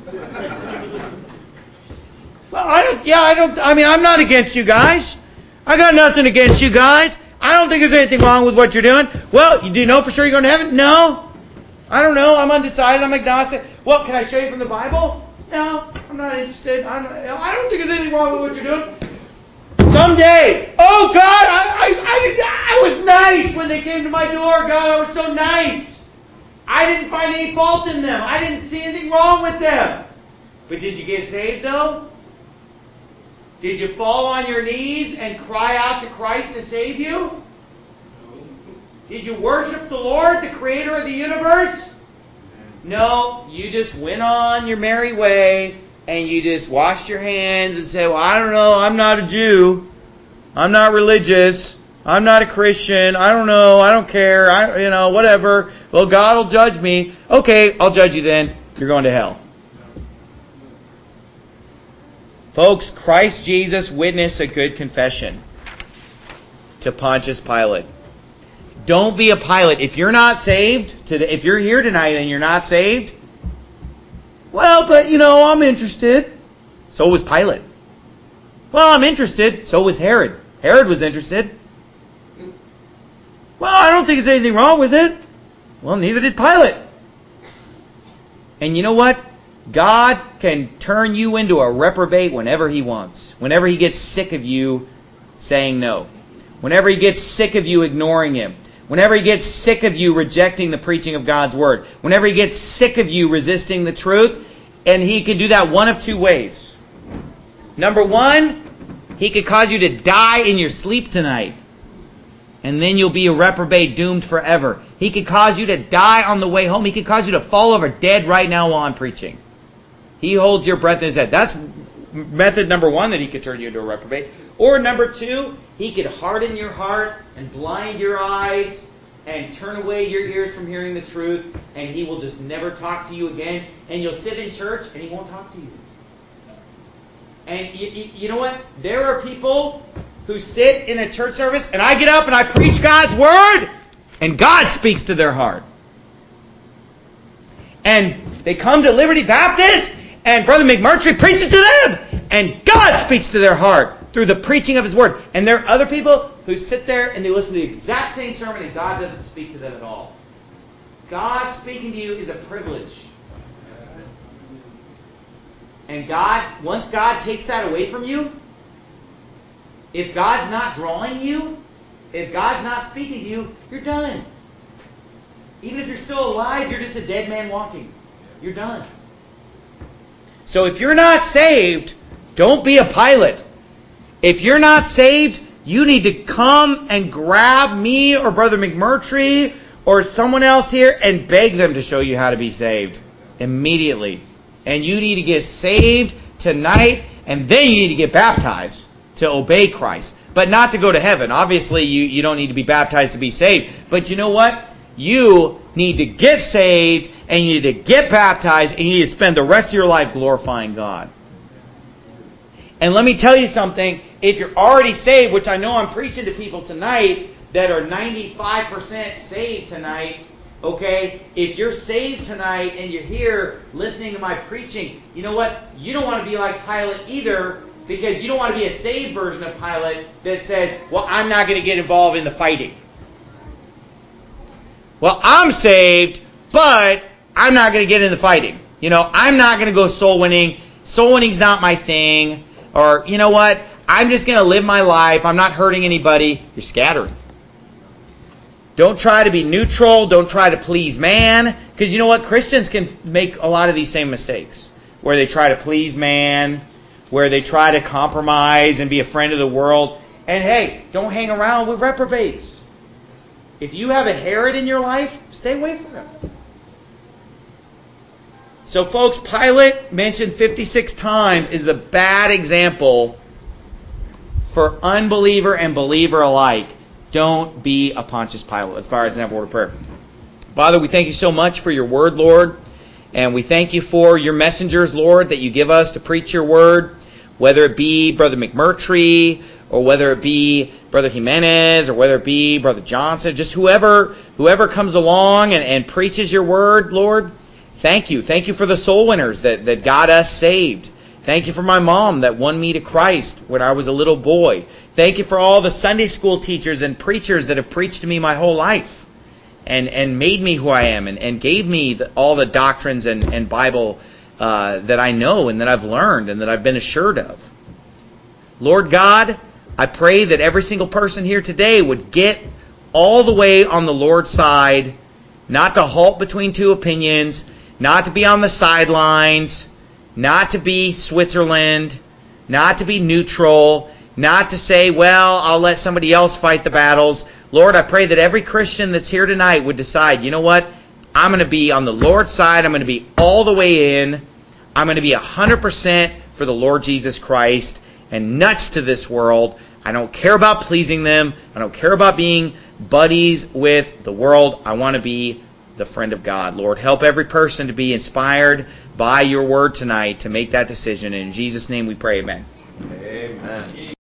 Well, I don't, yeah, I don't, I mean, I'm not against you guys. I got nothing against you guys. I don't think there's anything wrong with what you're doing. Well, you do you know for sure you're going to heaven? No. I don't know. I'm undecided. I'm agnostic. Well, can I show you from the Bible? No, I'm not interested. I'm not, I don't think there's anything wrong with what you're doing. Someday. Oh, God, I, I, I, I was nice when they came to my door. God, I was so nice. I didn't find any fault in them. I didn't see anything wrong with them. But did you get saved, though? Did you fall on your knees and cry out to Christ to save you? Did you worship the Lord, the creator of the universe? No, you just went on your merry way and you just washed your hands and said, well, I don't know, I'm not a Jew. I'm not religious. I'm not a Christian. I don't know. I don't care. I, you know, whatever. Well, God will judge me. Okay, I'll judge you then. You're going to hell. Folks, Christ Jesus witnessed a good confession to Pontius Pilate. Don't be a Pilate. If you're not saved, today, if you're here tonight and you're not saved, well, but you know, I'm interested. So was Pilate. Well, I'm interested. So was Herod. Herod was interested. Well, I don't think there's anything wrong with it. Well, neither did Pilate. And you know what? God can turn you into a reprobate whenever He wants. Whenever He gets sick of you saying no. Whenever He gets sick of you ignoring Him. Whenever He gets sick of you rejecting the preaching of God's Word. Whenever He gets sick of you resisting the truth. And He can do that one of two ways. Number one, He could cause you to die in your sleep tonight. And then you'll be a reprobate doomed forever. He could cause you to die on the way home. He could cause you to fall over dead right now while I'm preaching. He holds your breath in His head. That's method number one, that He could turn you into a reprobate. Or number two, He could harden your heart and blind your eyes and turn away your ears from hearing the truth, and He will just never talk to you again. And you'll sit in church and He won't talk to you. And you, you, you know what? There are people who sit in a church service, and I get up and I preach God's Word, and God speaks to their heart. And they come to Liberty Baptist, and Brother McMurtry preaches to them, and God speaks to their heart through the preaching of His Word. And there are other people who sit there and they listen to the exact same sermon, and God doesn't speak to them at all. God speaking to you is a privilege. And God, once God takes that away from you, if God's not drawing you, if God's not speaking to you, you're done. Even if you're still alive, you're just a dead man walking. You're done. So if you're not saved, don't be a Pilate. If you're not saved, you need to come and grab me or Brother McMurtry or someone else here and beg them to show you how to be saved immediately. And you need to get saved tonight, and then you need to get baptized to obey Christ. But not to go to heaven. Obviously, you, you don't need to be baptized to be saved. But you know what? You need to get saved, and you need to get baptized, and you need to spend the rest of your life glorifying God. And let me tell you something. If you're already saved, which I know I'm preaching to people tonight that are ninety-five percent saved tonight, okay, if you're saved tonight and you're here listening to my preaching, you know what? You don't want to be like Pilate either, because you don't want to be a saved version of Pilate that says, well, I'm not going to get involved in the fighting. Well, I'm saved, but I'm not going to get in the fighting. You know, I'm not going to go soul winning. Soul winning's not my thing. Or, you know what? I'm just going to live my life. I'm not hurting anybody. You're scattering. Don't try to be neutral. Don't try to please man. Because you know what? Christians can make a lot of these same mistakes. Where they try to please man. Where they try to compromise and be a friend of the world. And hey, don't hang around with reprobates. If you have a Herod in your life, stay away from him. So folks, Pilate, mentioned fifty-six times, is the bad example for unbeliever and believer alike. Don't be a Pontius Pilate. Let's bow our heads and have a word of prayer. Father, we thank you so much for your word, Lord. And we thank you for your messengers, Lord, that you give us to preach your word. Whether it be Brother McMurtry, or whether it be Brother Jimenez, or whether it be Brother Johnson, just whoever whoever comes along and, and preaches your word, Lord. Thank you. Thank you for the soul winners that, that got us saved. Thank you for my mom that won me to Christ when I was a little boy. Thank you for all the Sunday school teachers and preachers that have preached to me my whole life and, and made me who I am and, and gave me the, all the doctrines and, and Bible uh, that I know and that I've learned and that I've been assured of. Lord God, I pray that every single person here today would get all the way on the Lord's side, not to halt between two opinions, not to be on the sidelines, not to be Switzerland, not to be neutral, not to say, well, I'll let somebody else fight the battles. Lord, I pray that every Christian that's here tonight would decide, you know what? I'm going to be on the Lord's side. I'm going to be all the way in. I'm going to be one hundred percent for the Lord Jesus Christ and nuts to this world. I don't care about pleasing them. I don't care about being buddies with the world. I want to be the friend of God. Lord, help every person to be inspired by your word tonight to make that decision. And in Jesus' name we pray, amen. Amen.